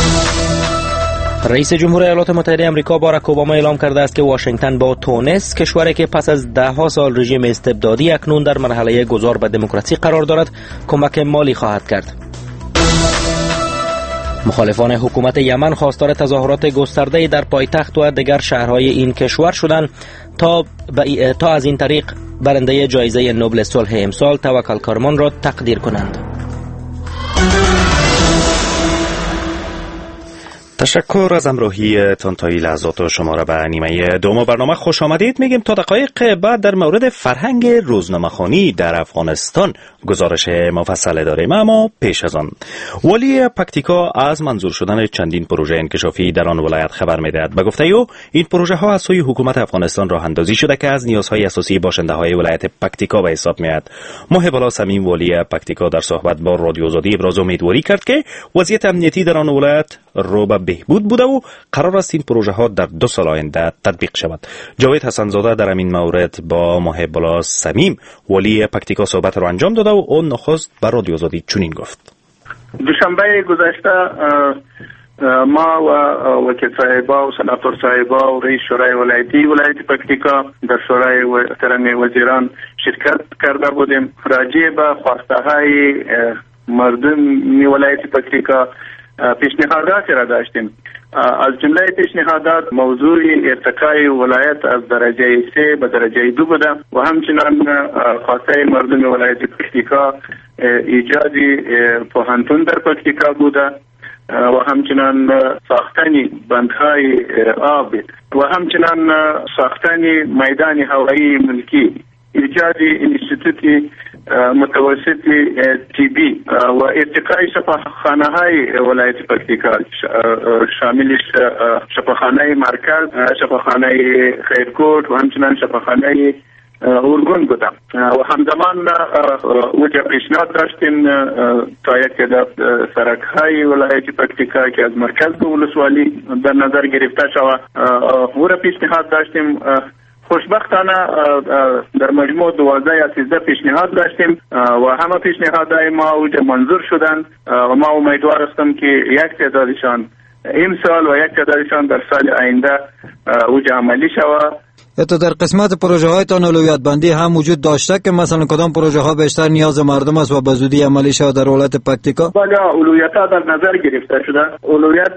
رئیس جمهور ایالات متحده آمریکا باراک اوباما اعلام کرده است که واشنگتن با تونس، کشوری که پس از 10 سال رژیم استبدادی اکنون در مرحله گذار به دموکراسی قرار دارد، کمک مالی خواهد کرد. مخالفان حکومت یمن خواستار تظاهرات گسترده در پایتخت و دیگر شهرهای این کشور شدند تا از این طریق برنده جایزه نوبل صلح امسال توکل کرمان را تقدیر کنند. تشکر از همراهی تان تا این لحظات شما را به نیمه دوم برنامه خوش آمدید میگیم. تا دقایق بعد در مورد فرهنگ روزنامه‌خوانی در افغانستان گزارش مفصل داریم، اما پیش از آن والی پکتیکا از منظور شدن چندین پروژه انکشافی در آن ولایت خبر می‌دهد. به گفته او این پروژه ها از سوی حکومت افغانستان راه اندازی شده که از نیازهای اساسی باشنده های ولایت پکتیکا به حساب میاد. محب الله صمیم والی پکتیکا در صحبت با رادیو آزادی ابراز امیدواری کرد که وضعیت امنیتی در آن ولایت رو به بهبود بوده و قرار است این پروژه ها در 2 سال آینده تطبیق شود. جاوید حسن زاده در این مورد با محب الله صمیم والی پکتیکا صحبت را انجام داده و اون نخست بر رادیو آزادی چنین گفت: دوشنبه گذشته ما و وکیل صاحبا و سناتور صاحبا و رئیس شورای ولایتی ولایت پکتیکا در شورای محترم وزیران شرکت کرده بودیم. راجع به خواسته های مردم ولایت پکتیکا پیشنهادات را داشتیم. از جمله پیشنهادات موضوع ارتقای ولایت از درجه 3 به درجه 2 بوده و همچنان خواسته مردم ولایت پکتیکا ایجاد پوهنتون در پکتیکا بوده و همچنان ساختن بندهای آب و همچنان ساختن میدان هوایی ملکی، ایجاد انستیتوت متوسطی تیبی و ارتقای شفاخانه های ولایت پکتیکا شاملش شفاخانه مرکز، شفاخانه خیرکوٹ و همچنان شفاخانه اورگون بودم و همزمان وجه پیشنهاد داشتیم تا یک تعداد سرک های ولایت پکتیکا که از مرکز به ولسوالی در نظر گرفته شود او را پیشنهاد داشتیم. خوشبختانه در مجموع 12 یا 13 پیشنهاد داشتیم و همه پیشنهادهای ما اوجه منظور شدند و ما امیدوار هستم که یک تعدادشان این سال و یک تعدادشان در سال آینده اوجه عملی شود. تو در قسمت پروژه هایتان اولویت بندی هم وجود داشته که مثلا کدام پروژه ها بیشتر نیاز مردم است و به زودی عملی شود در ولایت پکتیکا؟ بله، اولویت ها در نظر گرفته شده. اولویت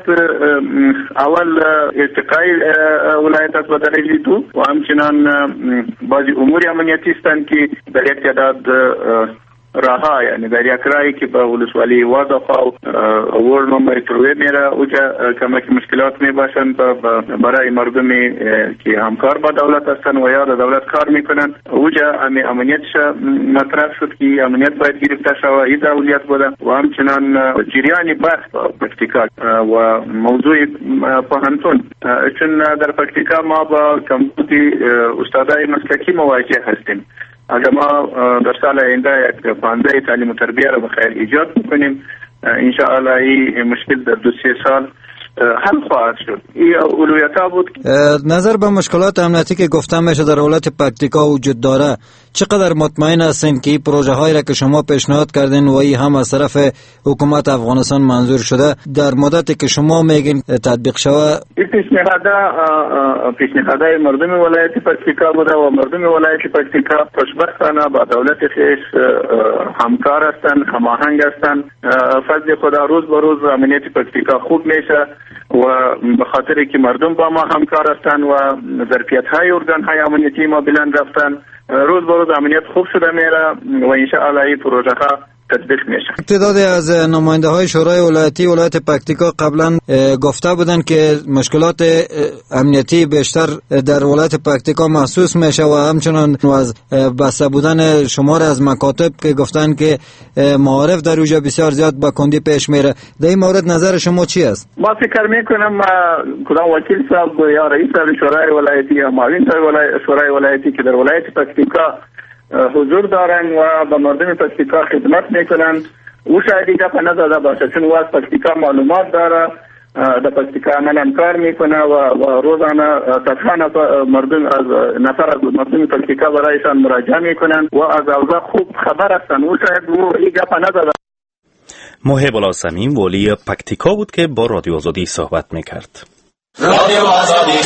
اول ارتقای ولایت است به درجه 2 و همچنان بعضی امور امنیتی هستند که در یک تعداد راهها، یعنی در یک راهی که به ولسوالی وادخا و ورنو متروی میره اوجا کمک مشکلات می باشند برای مردمی که همکار با دولت هستند و یا دولت کار میکنند. اوجا امنیتش مطرح شد که امنیت باید گرفته شود، این اولویت بوده و همچنان جریان برق پکتیکا و موضوع پوهنتون، چون در پکتیکا ما با کمبود استادای مسلکی مواجه هستیم. اگر ما در سال آینده یک پانزه تعلیم و تربیه را بخیر ایجاد بکنیم، انشاءالله این مشکل در 2-3 سال حل خواهد شد. این اولویت ها بود. نظر به مشکلات امنیتی که گفته میشه در ولایت پکتیکا وجود داره، چقدر مطمئن هستین که این پروژه هایی را که شما پیشنهاد کردین و این هم از طرف حکومت افغانستان منظور شده در مدتی که شما میگین تطبیق شود؟ این پیشنهادهای مردم ولایت پکتیکا بوده و مردم ولایت پکتیکا خوشبختانه با دولت خیش همکار هستند، هماهنگ هستند. فضل خدا روز به روز امنیت پکتیکا خوب میشه و به خاطر که مردم با ما همکار هستند و ظرفیت های ارگان های امنیتی ما بلند رفتن، روز به روز امنیت خوب شده میره و انشاءالله این پروژه ها تطبیق میشه. تعدادی از نماینده های شورای ولایتی ولایت پکتیکا قبلا گفته بودند که مشکلات امنیتی بیشتر در ولایت پکتیکا محسوس میشه و همچنان از بسته بودن شمار از مکاتب که گفتن که معارف در اونجا بسیار زیاد با کندی پیش میره. در این مورد نظر شما چی است؟ ما فکر میکنم کدام وکیل صاحب یا رئیس شورای ولایتی یا معاون شورای ولایتی که در ولایت پکتیکا حضور دارن و به مردم پکتیکا خدمت میکنن او شاید دیگه پا نزده باشه، چون او از پکتیکا معلومات داره، در پکتیکا عملا کار میکنه و روزانه صدها نفر از مردم پکتیکا برایشان مراجعه میکنن و از اوضاع خوب خبر هستن. او شاید او دیگه پا نزده. محب العاصمین ولی پکتیکا بود که با رادیو آزادی صحبت میکرد. رادیو آزادی.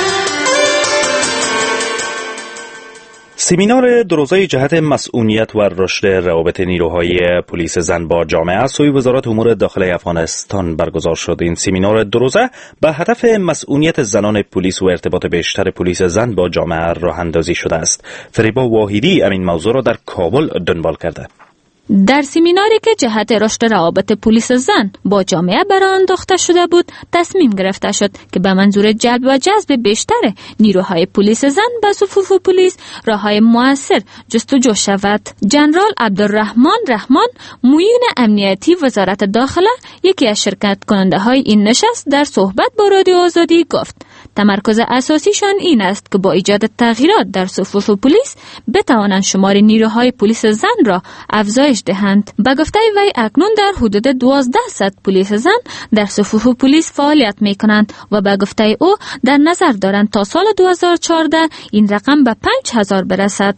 سمینار دروزه جهت مسئولیت و رشد روابط نیروهای پلیس زن با جامعه از سوی وزارت امور داخلی افغانستان برگزار شد. این سمینار دروزه به هدف مسئولیت زنان پلیس و ارتباط بیشتر پلیس زن با جامعه راه اندازی شده است. فریبا واحدی این موضوع را در کابل دنبال کرده. در سمیناری که جهت رشد روابط پلیس زن با جامعه برآ انداخته شده بود، تصمیم گرفته شد که به منظور جلب و جذب بیشتر نیروهای پلیس زن به صفوف پلیس راههای مؤثر جستجو شود. جنرال عبدالرحمن رحمان، معین امنیتی وزارت داخله، یکی از شرکت کننده های این نشست، در صحبت با رادیو آزادی گفت تمرکز اساسیشان این است که با ایجاد تغییرات در صفوف پلیس بتوانند شمار نیروهای پلیس زن را افزایش دهند. به گفته وی اکنون در حدود 1200 پلیس زن در صفوف پلیس فعالیت می کنند و به گفته او در نظر دارند تا سال 2014 این رقم به 5000 برسد.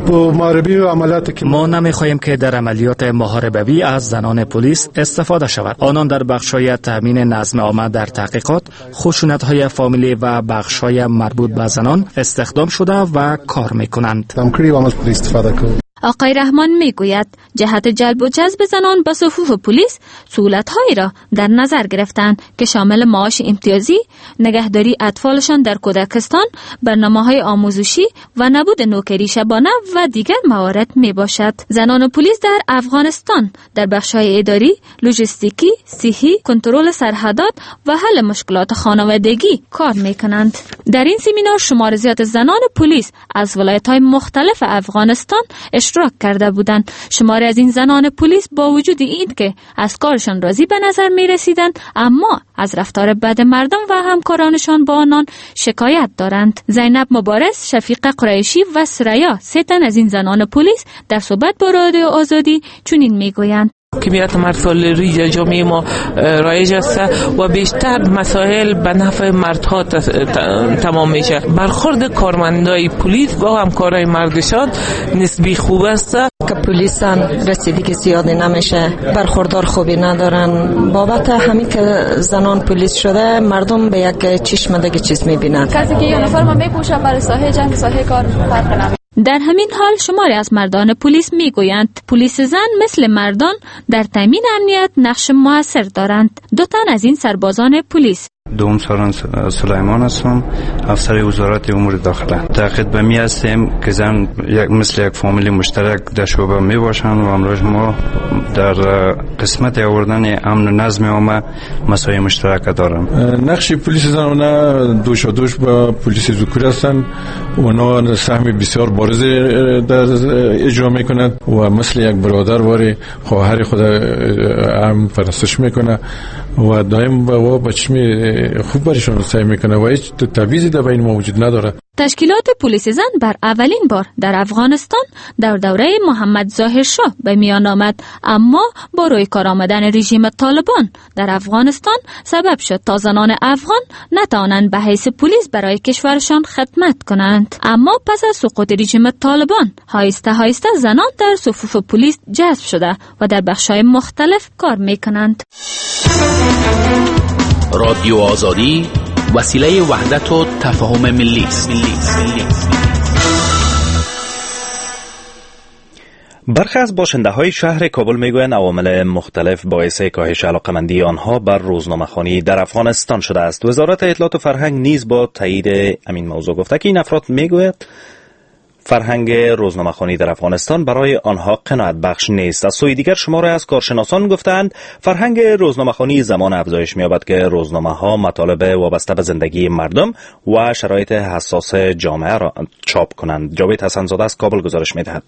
ما نمیخواهیم که در عملیات محاربوی از زنان پلیس استفاده شود. آنان در بخش‌های تامین نظم عامه در تحقیقات، خشونت‌های فامیلی و بخش‌های مربوط به زنان استخدام شده و کار می‌کنند. آقای رحمان میگوید جهت جلب و جذب زنان به صفوف پلیس سهولت‌هایی را در نظر گرفتند که شامل معاش امتیازی، نگهداری اطفالشان در کودکستان، برنامه‌های آموزشی و نبود نوکری شبانه و دیگر موارد میباشد. زنان پلیس در افغانستان در بخش‌های اداری، لوجستیکی، صحی، کنترل سرحدات و حل مشکلات خانوادگی کار میکنند. در این سمینار شمار زیاد زنان پلیس از ولایت‌های مختلف افغانستان اشتراک کرده بودند. شماری از این زنان پلیس با وجود این که از کارشان راضی به نظر می رسیدند، اما از رفتار بد مردم و همکارانشان با آنان شکایت دارند. زینب مبارز، شفیقه قریشی و سریا، سه تن از این زنان پلیس در صحبت با رادیو آزادی چنین میگویند: کمیت مردسالاری جامعه ما رایج است و بیشتر مسائل به نفع مردها تمام میشه. برخورد کارمندای پلیس با همکارای مردشان نسبی خوب است. که پلیسان رسیدگی زیادی نمیشه، برخوردار خوبی ندارن. بابت همین که زنان پلیس شده مردم به یک چشم دیگه چیز میبینن. کسی که یونیفرم میپوشه برای ساحه جنگ ساحه کار فرق نمیکنه. در همین حال شماری از مردان پلیس میگویند پلیس زن مثل مردان در تامین امنیت نقش موثر دارند. دو تن از این سربازان پلیس دوم ساران سلیمان هستم، افسر وزارت امور داخله. تاکید به می هستیم که زن مثل یک فامیل مشترک در شعبه می باشند و امروز ما در قسمت آوردن امن و نظم عامه مسائل مشترک دارم. نقش پلیس زنانه دوش و دوش با پلیس ذکور هستند. اونا سهم بسیار بارز در اجرا میکنند و مثل یک برادر واری خواهر خود هم پرستش میکنه و دائم با چشم خوب برشون سعی میکنه و هیچ تبعیضی در بین ما وجود نداره. تشکیلات پلیس زن بر اولین بار در افغانستان در دوره محمد ظاهر شاه به میان آمد، اما با روی کار آمدن رژیم طالبان در افغانستان سبب شد تا زنان افغان نتوانند به حیث پلیس برای کشورشان خدمت کنند. اما پس از سقوط رژیم طالبان آهسته آهسته زنان در صفوف پلیس جذب شده و در بخش‌های مختلف کار میکنند. رادیو آزادی وسیله وحدت و تفاهم ملی است. برخی از باشنده های شهر کابل میگویند عوامل مختلف باعث کاهش علاقمندی آنها بر روزنامه‌خوانی در افغانستان شده است. وزارت اطلاعات و فرهنگ نیز با تایید همین موضوع گفته که این افراد میگوید فرهنگ روزنامه‌خوانی در افغانستان برای آنها قناعت بخش نیست. از سوی دیگر شماری از کارشناسان گفتند فرهنگ روزنامه‌خوانی زمان افزایش می‌یابد که روزنامه‌ها مطالب وابسته به زندگی مردم و شرایط حساس جامعه را چاپ کنند. جاوید حسن‌زاده از کابل گزارش می‌دهد.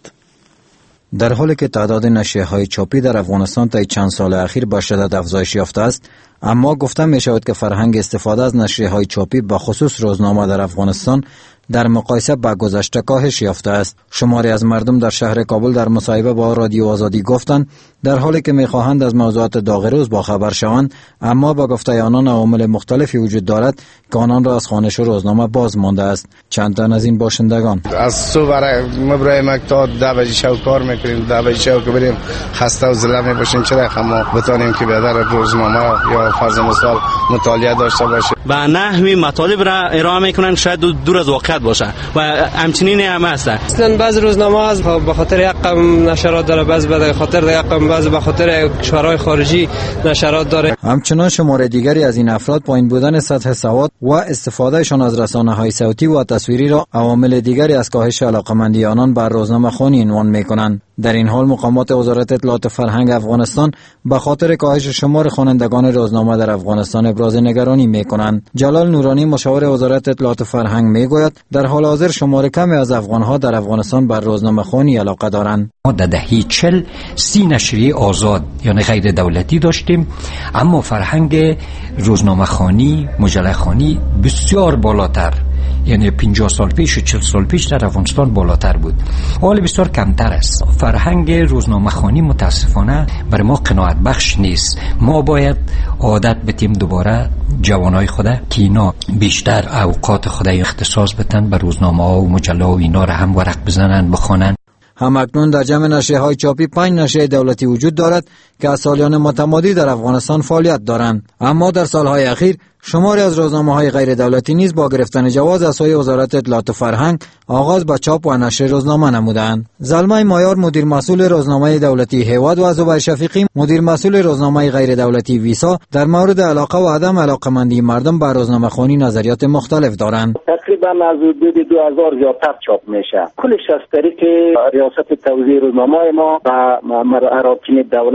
در حالی که تعداد نشریه‌های چاپی در افغانستان طی چند سال اخیر با شدت افزایش یافته است، اما گفته می‌شود که فرهنگ استفاده از نشریه‌های چاپی به خصوص روزنامه در افغانستان در مقایسه با گذشته کاهش یافته است. شماری از مردم در شهر کابل در مصاحبه با رادیو آزادی گفتند در حالی که می‌خواهند از موضوعات داغ روز با خبر شوند، اما با گفته آنان عوامل مختلفی وجود دارد که آنان را از خوانش روزنامه باز مانده است. چند تن از این باشندگان: از صبح ما برای مکتب 10 بجه شب کار می‌کنیم، 10 بجه شب که بریم خسته و ضعیف می‌باشیم، چرا ما بتونیم که بیادر روزنامه یا فرض مثال مطالعه داشته باشیم. با نحوی مطالب را ارائه می‌کنند شاید دور از واقعیت باشه و همچنین هم است. اصلا بعض روزنامه از به خاطر یک قم نشرات داره، بعض به خاطر یک قم، بعض به خاطر کشورهای خارجی نشرات داره. همچنان شماره دیگری از این افراد پایین بودن سطح سواد و استفادهشان از رسانه‌های صوتی و تصویری را عوامل دیگری از کاهش علاقمندی آنان بر روزنامه‌خوانی عنوان می‌کنند. در این حال مقامات وزارت اطلاعات فرهنگ افغانستان به خاطر کاهش شمار خوانندگان روزنامه در افغانستان ابراز نگرانی می‌کنند. جلال نورانی مشاور وزارت اطلاعات فرهنگ می‌گوید در حال حاضر شمار کمی از افغان‌ها در افغانستان بر روزنامه‌خوانی علاقه دارند. ما در دهه 40 30 نشریه آزاد یعنی غیر دولتی داشتیم، اما فرهنگ روزنامه‌خوانی، مجله‌خوانی بسیار بالاتر، یعنی 50 سال پیش و 40 سال پیش در افغانستان بالاتر بود. حال بسیار کمتر است. فرهنگ روزنامه‌خوانی متاسفانه برای ما قناعت بخش نیست. ما باید عادت بتیم دوباره جوانای خود که اینا بیشتر اوقات خود اختصاص بدن به روزنامه‌ها و مجله‌ها و اینا را هم ورق بزنن، بخوانن. همکنون در جمع نشریه‌های چاپی 5 نشریه دولتی وجود دارد که از سالیان متمادی در افغانستان فعالیت دارند، اما در سالهای اخیر شماری از روزنامه‌های غیر دولتی نیز با گرفتن جواز از سوی وزارت اطلاعات و فرهنگ آغاز به چاپ و نشر روزنامه نمودند. زلمه مایار مدیر مسئول روزنامه دولتی هیواد و زبیر شفیقی مدیر مسئول روزنامه غیر دولتی ویسا در مورد علاقه و عدم علاقمندی مردم به روزنامه‌خوانی نظریات مختلف دارند. تقریبا از حدود 2000 زیادتر چاپ میشه. کلش از طریق ریاست توزیع روزنامه ما و اراکین دولت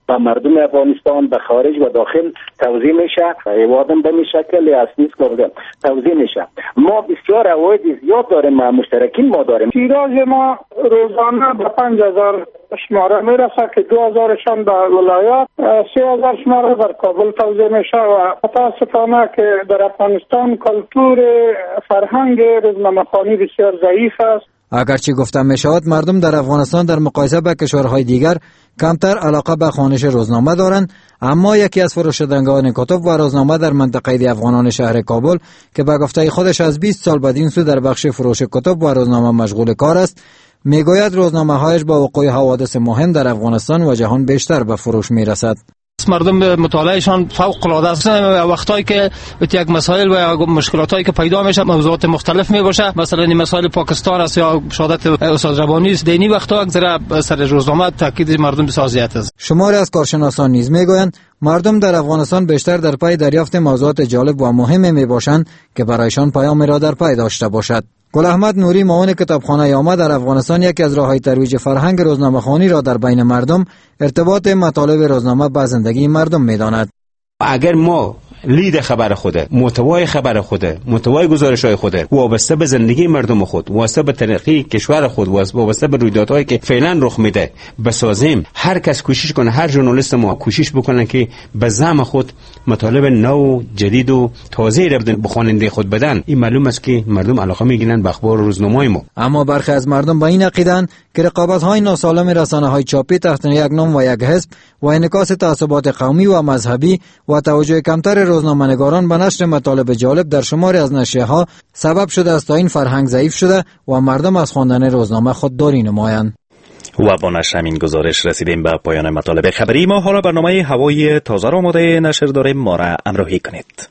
به مردم افغانستان به خارج و داخل توزیع میشه. ایوادم به این شکل اصلی توزیع میشه. ما بسیار عواید زیاد داریم، مشترکین ما داریم. تیراژ ما روزانه به 5000 شماره میرسه که 2000شان به ولایات، 3000 شماره در کابل توزیع میشه و متاسفانه که در افغانستان کلتور فرهنگ روزنامه‌خوانی بسیار ضعیف است. اگرچه گفتم میشود مردم در افغانستان در مقایسه با کشورهای دیگر کمتر علاقه به خوانش روزنامه دارند، اما یکی از فروشندگان کتب و روزنامه در منطقه افغانان شهر کابل که به گفته خودش از 20 سال بدین سو در بخش فروش کتب و روزنامه مشغول کار است، میگوید روزنامه هایش با وقوع حوادث مهم در افغانستان و جهان بیشتر به فروش میرسد. مردم مطالعهشان فوق العاده است. وقتایی که یک مسائل و مشکلاتایی که پیدا میشه موضوعات مختلف میباشه، مثلا این مسائل پاکستان است یا شهادت استاد ربانی است، دینی وقتا اکثر سر روزنامه تاکید مردم بسیار زیاد است. شماری از کارشناسان نیز میگویند مردم در افغانستان بیشتر در پی دریافت موضوعات جالب و مهم میباشند که برایشان پیام را در پی داشته باشد. گل احمد نوری معاون کتابخانه یامه در افغانستان یکی از راه‌های ترویج فرهنگ روزنامه‌خوانی را در بین مردم ارتباط مطالب روزنامه با زندگی مردم می‌داند. اگر ما لید خبر خوده، محتوای خبر خوده، محتوای گزارش‌های خوده وابسته به زندگی مردم خود، وابسته به ترقی کشور خود، وابسته به رویدادهایی که فعلا رخ میده بسازیم، هر کس کوشش کنه، هر ژورنالیست ما کوشش بکنه که به زعم خود مطالب نو، جدید و تازه را به خواننده خود بدن، این معلوم است که مردم علاقه میگیرند به اخبار روزنامه‌های ما. اما برخی از مردم به این عقیدند که رقابت‌های ناسالم رسانه‌های چاپی تحت یک نام و یک حزب و انعکاس تعصبات قومی و مذهبی و توجه کمتر روزنامه‌نگاران به نشر مطالب جالب در شماری از نشریه‌ها سبب شده است تا این فرهنگ ضعیف شده و مردم از خواندن روزنامه خودداری نمایند. و با نشر همین گزارش رسیدیم به پایان مطالب خبری ما. حالا برنامه هوای تازه را آماده نشر داریم، ما را همراهی کنید.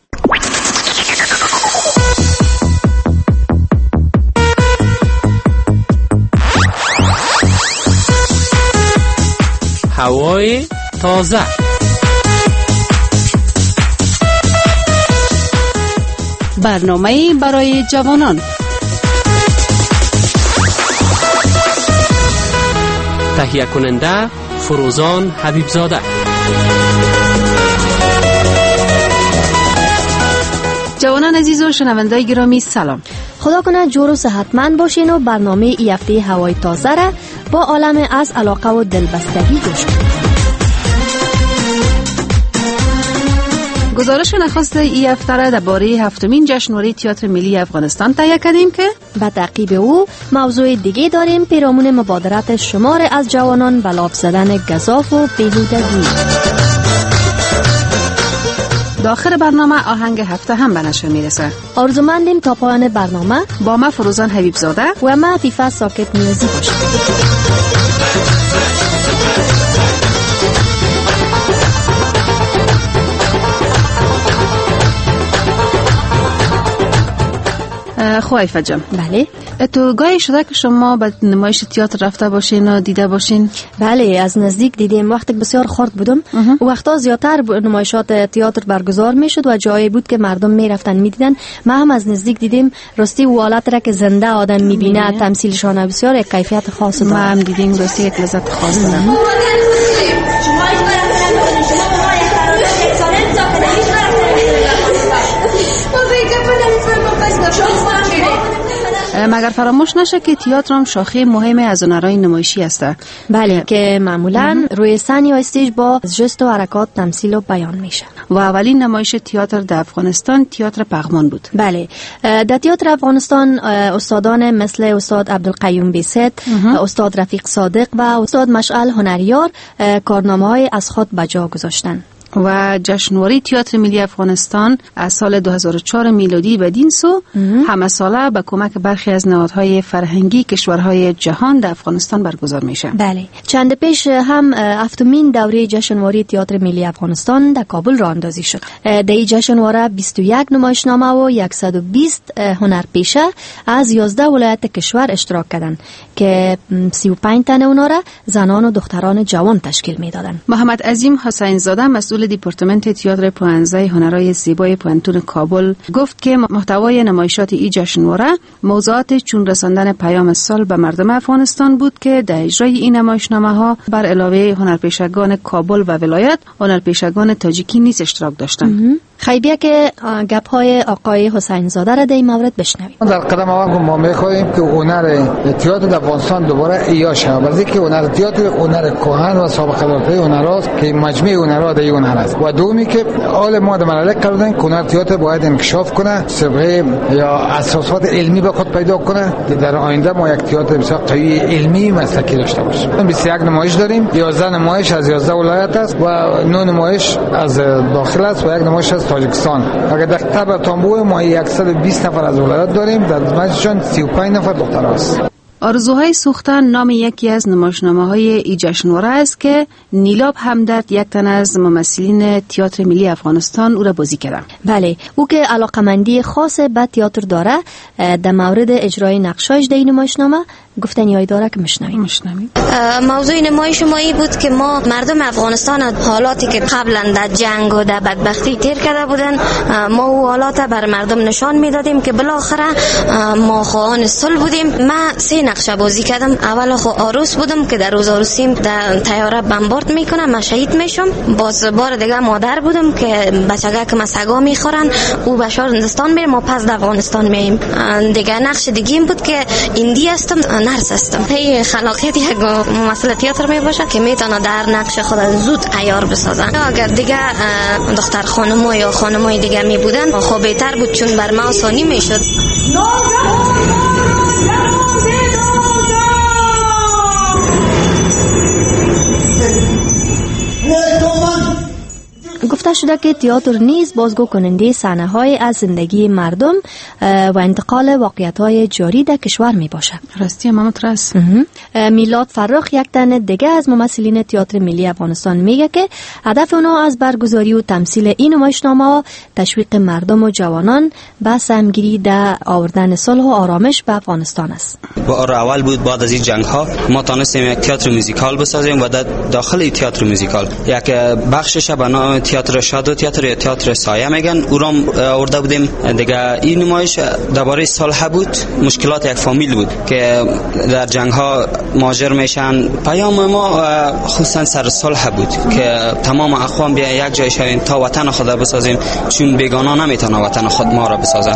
هوای تازه. برنامه برای جوانان. تهیه کننده فروزان حبیبزاده. جوانان عزیز و شنوندای گرامی سلام. خدا کنه جور و صحتمند باشین و برنامه ای هفته هوای تازه را با عالم از علاقه و دلبستگی گوش کنید. گزارش نخست ای هفته را درباره هفتمین جشنواره تئاتر ملی افغانستان تهیه کردیم که به تعقیب او موضوع دیگه داریم، پیرامون مبادرت شمار از جوانان به لاف زدن گزاف و بیهودگی. داخل برنامه آهنگ هفته هم به نشر میرسه. آرزومندیم تا پایان برنامه با ما فروزان حبیبزاده و ما عفیفه ساکت نیازی باشیم. خوایفه جان، بله. تو گاهی شده که شما به نمایش تئاتر رفته باشین و دیده باشین؟ بله، از نزدیک دیدیم. وقتی بسیار خرد بودم وقتا زیادتر نمایشات تئاتر برگزار میشد و جایی بود که مردم میرفتن میدیدن. ما هم از نزدیک دیدیم. راستی و حالت را که زنده آدم میبینه تمثیلشان بسیار یک کیفیت خاص داره. ما هم دیدیم، راستی یک لذت خاص داره. مگر فراموش نشه که تئاتر هم شاخه مهم از هنرهای نمایشی است. بله، که معمولا روی صحنه یا استیج با ژست و حرکات تمثیل و بیان میشه. و اولین نمایش تئاتر در افغانستان تئاتر پغمان بود. بله، در تئاتر افغانستان استادان مثل استاد عبدالقیوم بیست، استاد رفیق صادق و استاد مشعل هنریار کارنامه‌های از خود به جا گذاشتن. و جشنواره تئاتر ملی افغانستان از سال 2004 میلادی بدین سو همه ساله به کمک برخی از نهادهای فرهنگی کشورهای جهان در افغانستان برگزار میشه. بله، چند پیش هم هفتمین دوره جشنواره تئاتر ملی افغانستان در کابل راه اندازی شد. در این جشنواره 21 نمایشنامه و 120 هنرپیشه از 11 ولایت کشور اشتراک کردند که 35 تن اونا را زنان و دختران جوان تشکیل میدادند. محمد عظیم حسین زاده مسئول مسئول دیپارتمنت تئاتر پوانزه هنرهای زیبای پوانتون کابل گفت که محتوای نمایشات این جشنواره موضوعات چون رساندن پیام صلح به مردم افغانستان بود که در اجرای این نمایشنامه‌ها بر علاوه هنرپیشگان کابل و ولایت هنرپیشگان تاجیکی نیز اشتراک داشتند. خیبیه که گپ‌های آقای حسین زاده را در این مورد بشنویم. در قدم اول ما می‌خواهیم که هنر تئاتر در افغانستان دوباره احیا شود. ولی که هنر تئاتر هنر کهن و سابقه دارای هنراست که مجموعه هنرها در این هنر است. و دومی که حال ما در مرحله کردن که هنر تئاتر باید انکشاف کنه، سابقه یا اساسات علمی به خود پیدا کنه که در آینده ما یک تئاتر بسیار قوی علمی مسلکی داشته باشیم. 21 نمایش داریم، 11 نمایش از 11 ولایت است و 9 نمایش از داخل است و یک نمایش از تاجیکستان. اگر در تبع تانبو ما 120 نفر از ولایت داریم، در مجلسشان 35 نفر دختر است. آرزوهای سوختن نام یکی از نمایشنامه‌های این جشنواره است که نیلاب همدرد یک تن از ممثلین تئاتر ملی افغانستان او را بازی کرد. بله، او که علاقمندی خاص به تئاتر داره، در مورد اجرای نقشایش در این نمایشنامه گفتنی‌هایی داره که میشنویم. موضوع نمایش ما این بود که ما مردم افغانستان حالاتی که قبلا در جنگ و در بدبختی تیر کرده بودن، ما او حالات بر مردم نشان میدادیم که بالاخره ما خواهان صلح بودیم. من 3 نقشه بازی کردم. اول خو عروس بودم که در روز عروسیم در طیاره بمبارد میکنم، من شهید میشم. باز بار دیگه مادر بودم که بچگا که مسگا میخورن، او به شهر هندوستان میره، ما پس در افغانستان میایم. دیگه نقش دیگه این بود که ایندی هستم، نرس هستم. هی خلاقیت یک ممثل تئاتر می باشه که میتونه در نقش خود زود عیار بسازن. اگر دیگه دختر خانم یا خانمای دیگه می بودن خب بهتر بود، چون بر ما آسانی میشد. گفته شده که تئاتر نیز بازگو کننده صحنه‌های از زندگی مردم و انتقال واقعیت‌های جاری در کشور می باشد. راستی محمد راست. میلاد فرخ یک تن دیگه از ممثلین تئاتر ملی افغانستان میگه که هدف اونا از برگزاری و تمثیل این نمایشنامه تشویق مردم و جوانان به سهمگیری در آوردن صلح و آرامش به افغانستان است. بار اول بود بعد از این جنگ‌ها ما تونستیم یک تئاتر موزیکال بسازیم و در داخل تئاتر موزیکال یک بخشش به نام تئاتر شادو تئاتر یا تئاتر سایه میگن، او را آورده بودیم. دیگه این نمایش درباره صلح بود، مشکلات یک فامیل بود که در جنگ ها مهاجر میشن. پیام ما خصوصا سر صلح بود که تمام اقوام بیا یک جای شویم تا وطن خود بسازیم، چون بیگانا نمیتونه وطن خود ما را بسازن.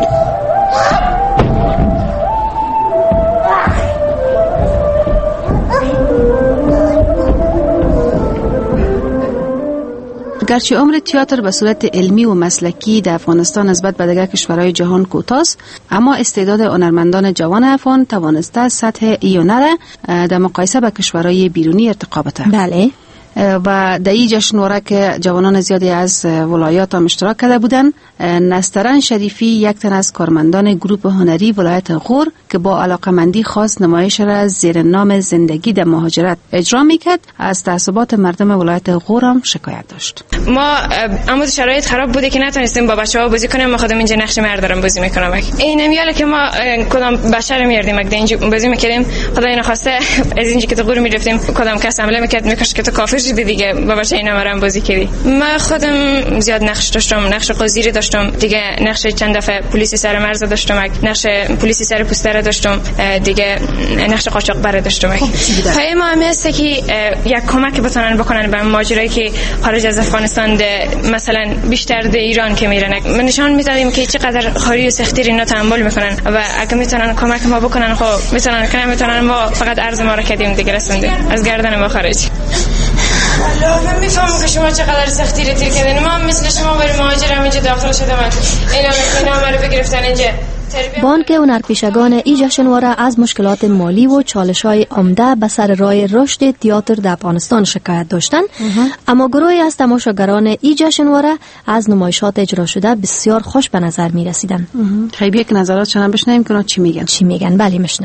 گرچه عمر تئاتر به صورت علمی و مسلکی در افغانستان نسبت به دیگر کشورهای جهان کوتاست، اما استعداد هنرمندان جوان افغان توانسته سطح ای هنر در مقایسه با کشورهای بیرونی ارتقا بده. بله. و در این جشنواره که جوانان زیادی از ولایات هم اشتراک کرده بودند، نسترن شریفی یک تن از کارمندان گروه هنری ولایت غور که با علاقمندی خاص نمایش را زیر نام زندگی در مهاجرت اجرا میکرد، از تعصبات مردم ولایت غور هم شکایت داشت. ما اما شرایط خراب بوده که نتونستیم با بچه‌ها بازی کنیم. ما خودم اینجا نقش مرد دارم بازی میکنم. این میاله که ما کدام بشر میاردیم که اینجا بازی میکردیم، خدای نخواسته از اینجا که تو غور میرفتیم کدام کس حمله میکرد میکش که تو کافر شدی دیگه با بچه اینا مرام بازی کردی. من خودم زیاد نقش داشتم، نقش قاضی داشتم، دیگه نقش چند دفعه پلیس سر مرز داشتم، نقش پلیس سر پوستر داشتم، دیگه نقش قاچاق بر داشتم. پای ما هم هست که یک کمک بکنن به ماجرایی که خارج از افغانستان مثلا بیشتر در ایران که میرن، نشان میدادیم که چقدر خواری و سختی اینا تحمل میکنن و اگه میتونن کمک ما بکنن خب میتونن کنه، میتونن ما فقط عرض ما را کردیم دیگه رسونده از گردن ما خارج. من میفهمم که شما چقدر سختی رو تیر کردین. ما مثل شما برای مهاجرم اینجا داخل شدم، اینا ما رو بگرفتن اینجا. بانک هنرپیشگان ای جشنواره از مشکلات مالی و چالش‌های عمده به سر راه رشد تئاتر در افغانستان شکایت داشتند، اما گروهی از تماشاگران ای جشنواره از نمایشات اجرا شده بسیار خوش به نظر می‌رسیدند. خیلی یک نظرات چنان بشنویم که چی میگن. بله میشنویم.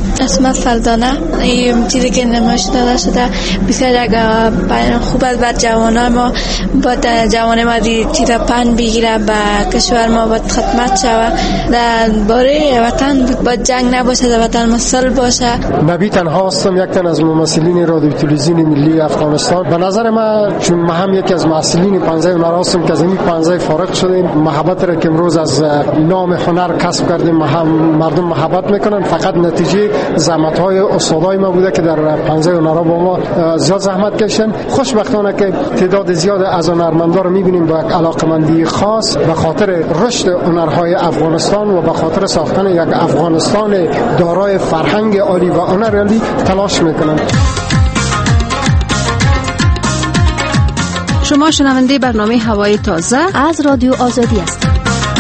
اسم فردانه این چیزی که نمایش داده شده بسیار یک بیان خوب است بر جوانای ما. با جوان ما چیزا پند بگیره به کشور ما باید خدمت شود در باره وطن با جنگ نباشه در وطن مسل باشه. نبی تنها هستم یک تن از ممثلین رادیو تلویزیون ملی افغانستان. به نظر من چون ما هم یکی از محصلین 15 هنر هستم که از این 15 فارغ شدیم محبت را که امروز از نام هنر کسب کردیم مردم محبت میکنن. فقط نتیجه زحمت های استادای ما بوده که در 15 هنرها با ما زیاد زحمت کشیدن. خوشبختانه که تعداد زیاد از هنرمندا رو میبینیم با یک علاقمندی خاص به خاطر رشد هنرهای افغانستان و به خاطر ساختن یک افغانستان دارای فرهنگ عالی و هنر عالی تلاش میکنن. شما شنونده برنامه هوای تازه از رادیو آزادی هستید.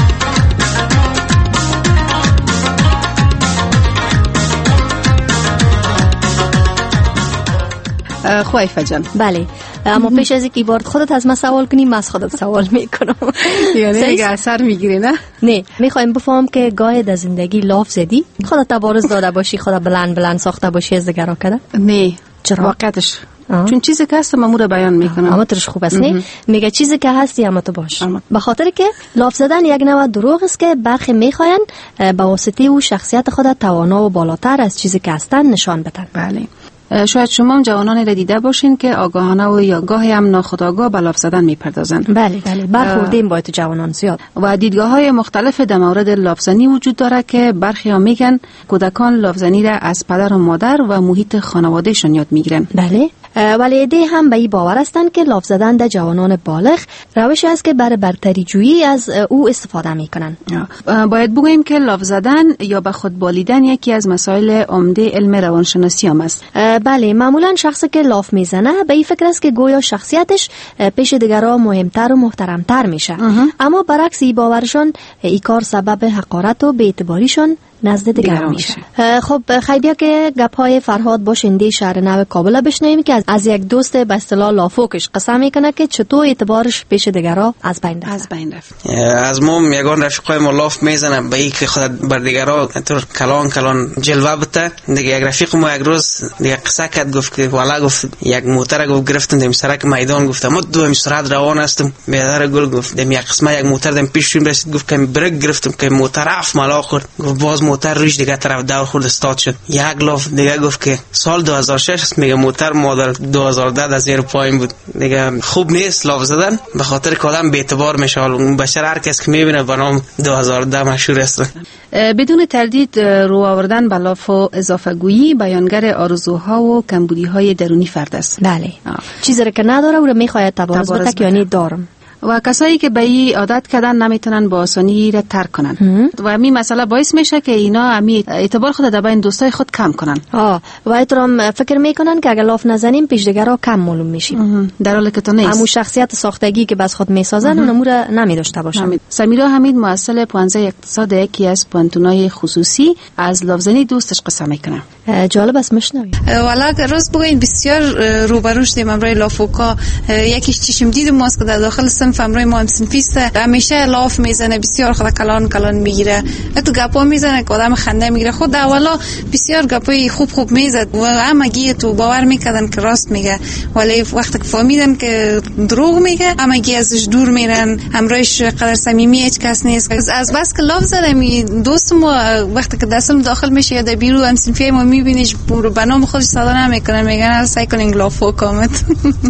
خوایفه جان. بله اما پیش از اینکه بار خودت از من سوال کنی من از خودت سوال میکنم. یعنی دیگه اثر میگیره نه؟ نه میخوایم بفهم که گاهی در زندگی لاف زدی؟ خودت تبارز داده باشی، خودت بلند ساخته باشی از دیگران کده؟ نه چرا؟ واقعتش چون چیزی که هست مامور بیان میکنم. اما ترش خوب است نه؟ میگه چیزی که هستی اما تو باش. به خاطر که لاف زدن یک نوع دروغ است که برخی میخواین به واسطه او شخصیت خود توانا و بالاتر از چیزی که هستن نشان بدن. بله. شاید شما هم جوانانی را دیده باشین که آگاهانه و یا گاهی هم ناخودآگاه به لاف زدن میپردازن. بله برخوردیم با تو جوانان زیاد. و دیدگاه‌های مختلف در مورد لافزنی وجود داره که برخی ها میگن کودکان لافزنی را از پدر و مادر و محیط خانوادهشون یاد میگیرن. بله ولی ایده هم به این باور هستند که لاف زدن در جوانان بالغ روشی است که برای برتری جویی از او استفاده میکنن. باید بگوییم که لاف زدن یا به خود بالیدن یکی از مسائل عمده علم روانشناسی هم است. بله معمولا شخصی که لاف میزنه به این فکر است که گویا شخصیتش پیش دیگران مهمتر و محترمتر میشه. اما برعکس این باورشان این کار سبب حقارت و بی‌اعتباریشان نزد دیگران میشه. خب خیلی که گپ‌های فرهاد باشنده شهر نو کابل بشنویم که از یک دوست به اصطلاح لافوکش قسم میکنه که چطور اعتبارش پیش دیگران از بین رفت. از ما یگان رفیقای ما لاف میزنه به اینکه خود بر دیگران طور کلان جلوه بده. دیگه یک رفیق ما یک روز دیگه قصه کرد گفت که والا گفت یک موتر گفت گرفتم دم سرک میدان گفت ما دو سرعت روان هستم بیادر گل گفت دم یک قسمه یک موتر دم پیشم رسید گفت که بریک گرفتم که موتر اف مالا خورد گفت باز موتر ریش دیگه طرف دور خورد استاد شد. یک لاف دیگه گفت که سال 2006 است میگه موتر مادر 2010 از زیر پایین بود. دیگه خوب نیست لاف زدن به خاطر که آدم بی‌اعتبار میشه. اون بشر هر کس که میبینه به نام 2010 مشهور است. بدون تردید رو آوردن به لاف و اضافه گویی بیانگر آرزوها و کمبودی‌های درونی فرد است. بله چیزی که نداره او رو میخواد تبارز بده که یعنی دارم. و کسایی که به این عادت کردن نمیتونن با آسانی را ترک کنن و همین مسئله باعث میشه که اینا همین اعتبار خود در بین دوستای خود کم کنن. و احترام فکر میکنن که اگر لاف نزنیم پیش دیگران کم معلوم میشیم، در حالی که تو نیست. همون شخصیت ساختگی که بس خود میسازن اون امور نمیداشته باشن. سمیرا حمید مؤسس پوانزه اقتصاد یکی از پوانتونای خصوصی از لافزنی دوستش قصه میکنه. جالب است مشنوید. والا روز بگوین بسیار روبروش دیم امروی لافوکا. یکیش چشم دید ماست که در داخل صنف امروی ما هم صنفیست همیشه لاف میزنه بسیار خود کلان میگیره تو گپا میزنه که آدم خنده میگیره. خود اولا بسیار گپای خوب میزد و همگی تو باور میکردن که راست میگه ولی وقتی که فهمیدن که دروغ میگه همگی ازش دور میرن. امرویش قدر صمیمی هیچ کس نیست. از بس که لاف زده می دوست ما وقتی که دستم داخل میشه یا در بیرو هم صنفی ما میبینیش به نام خودش صدا نمیکنن میگن سعی کنین لافوکا مت.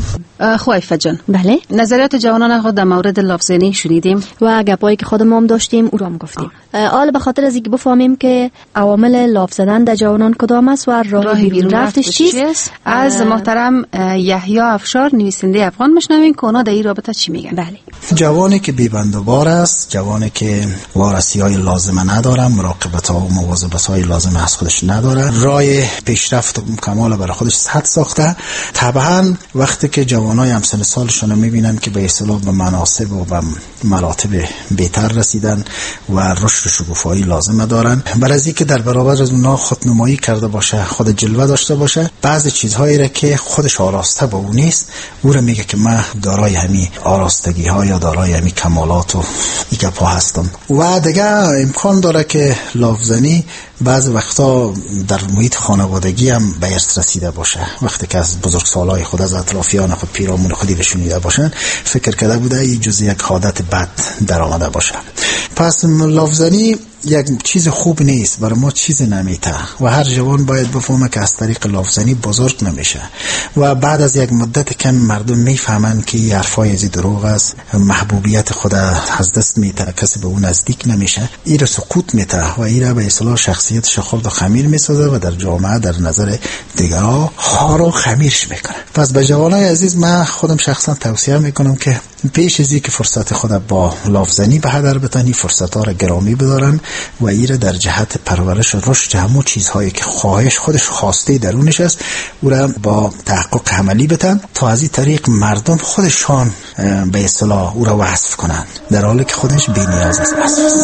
خوایفه جان. بله نظریات جوانان خود در مورد لافزنی شنیدیم و گپایی که خودمون هم داشتیم او رو هم گفتیم. حالا به خاطر از اینکه بفهمیم که عوامل لاف زدن در جوانان کدام است و راه بیرون رفتش چیست از محترم یحیی افشار نویسنده افغان مشنویم که اونا در این رابطه چی میگن. بله جوانی که بی‌بندوبار است، جوانی که وارسی‌های لازمه نداره، مراقبت‌ها و مواظبت‌های لازمه از خودش نداره، راه پیشرفت و کمال برای خودش سد ساخته. طبعا وقتی که جوانای همسن سالشون میبینن که به اصطلاح به مناصب و به مراتب بهتر رسیدن و رشد و شکوفایی لازمه دارن، برای از اینکه در برابر از اونها خودنمایی کرده باشه، خود جلوه داشته باشه، بعضی چیزهایی را که خودش آراسته با اون نیست او را میگه که من دارای همین آراستگی ها یا دارای همین کمالات و ایگپا هستم. و دیگه امکان داره که لافزنی بعض وقتا در محیط خانوادگی هم به ارث رسیده باشه. وقتی که از بزرگسالای خود، از اطرافیان خود، پیرامون خودی رو شنیده باشن، فکر کرده بوده یه جز یک عادت بد در آمده باشه. پس لافزنی یک چیز خوب نیست، برای ما چیز نمیته و هر جوان باید بفهمه که از طریق لافزنی بزرگ نمیشه و بعد از یک مدت کم مردم میفهمن که این حرفای از دروغ است، محبوبیت خود از دست میده، کسی به اون نزدیک نمیشه، این را سقوط میده و این را به اصطلاح شخصیتش خرد و خمیر میسازه و در جامعه در نظر دیگرها خار و خمیرش میکنه. پس به جوانای عزیز من خودم شخصا توصیه میکنم که پیش از اینکه فرصت خود با لافزنی به هدر بتانی، فرصت ها را گرامی بدارن و ایره در جهت پرورش و رشد همون چیزهایی که خواهش خودش خواسته درونش است او را با تحقق عملی بتن تا از این طریق مردم خودشان به اصطلاح او را وصف کنند در حالی که خودش بی نیاز است.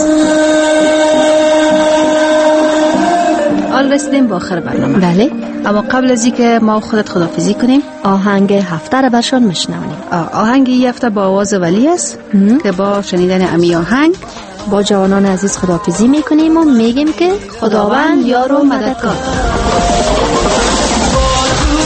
حال رسیدیم با آخر برنامه. بله، اما قبل از اینکه ما خودت خداحافظی کنیم آهنگ هفته را برشان میشنویم. آهنگ این هفته با آواز ولی است که با شنیدن امی آهنگ با جوانان عزیز خداحافظی میکنیم و میگیم که خداوند یار و مددگار.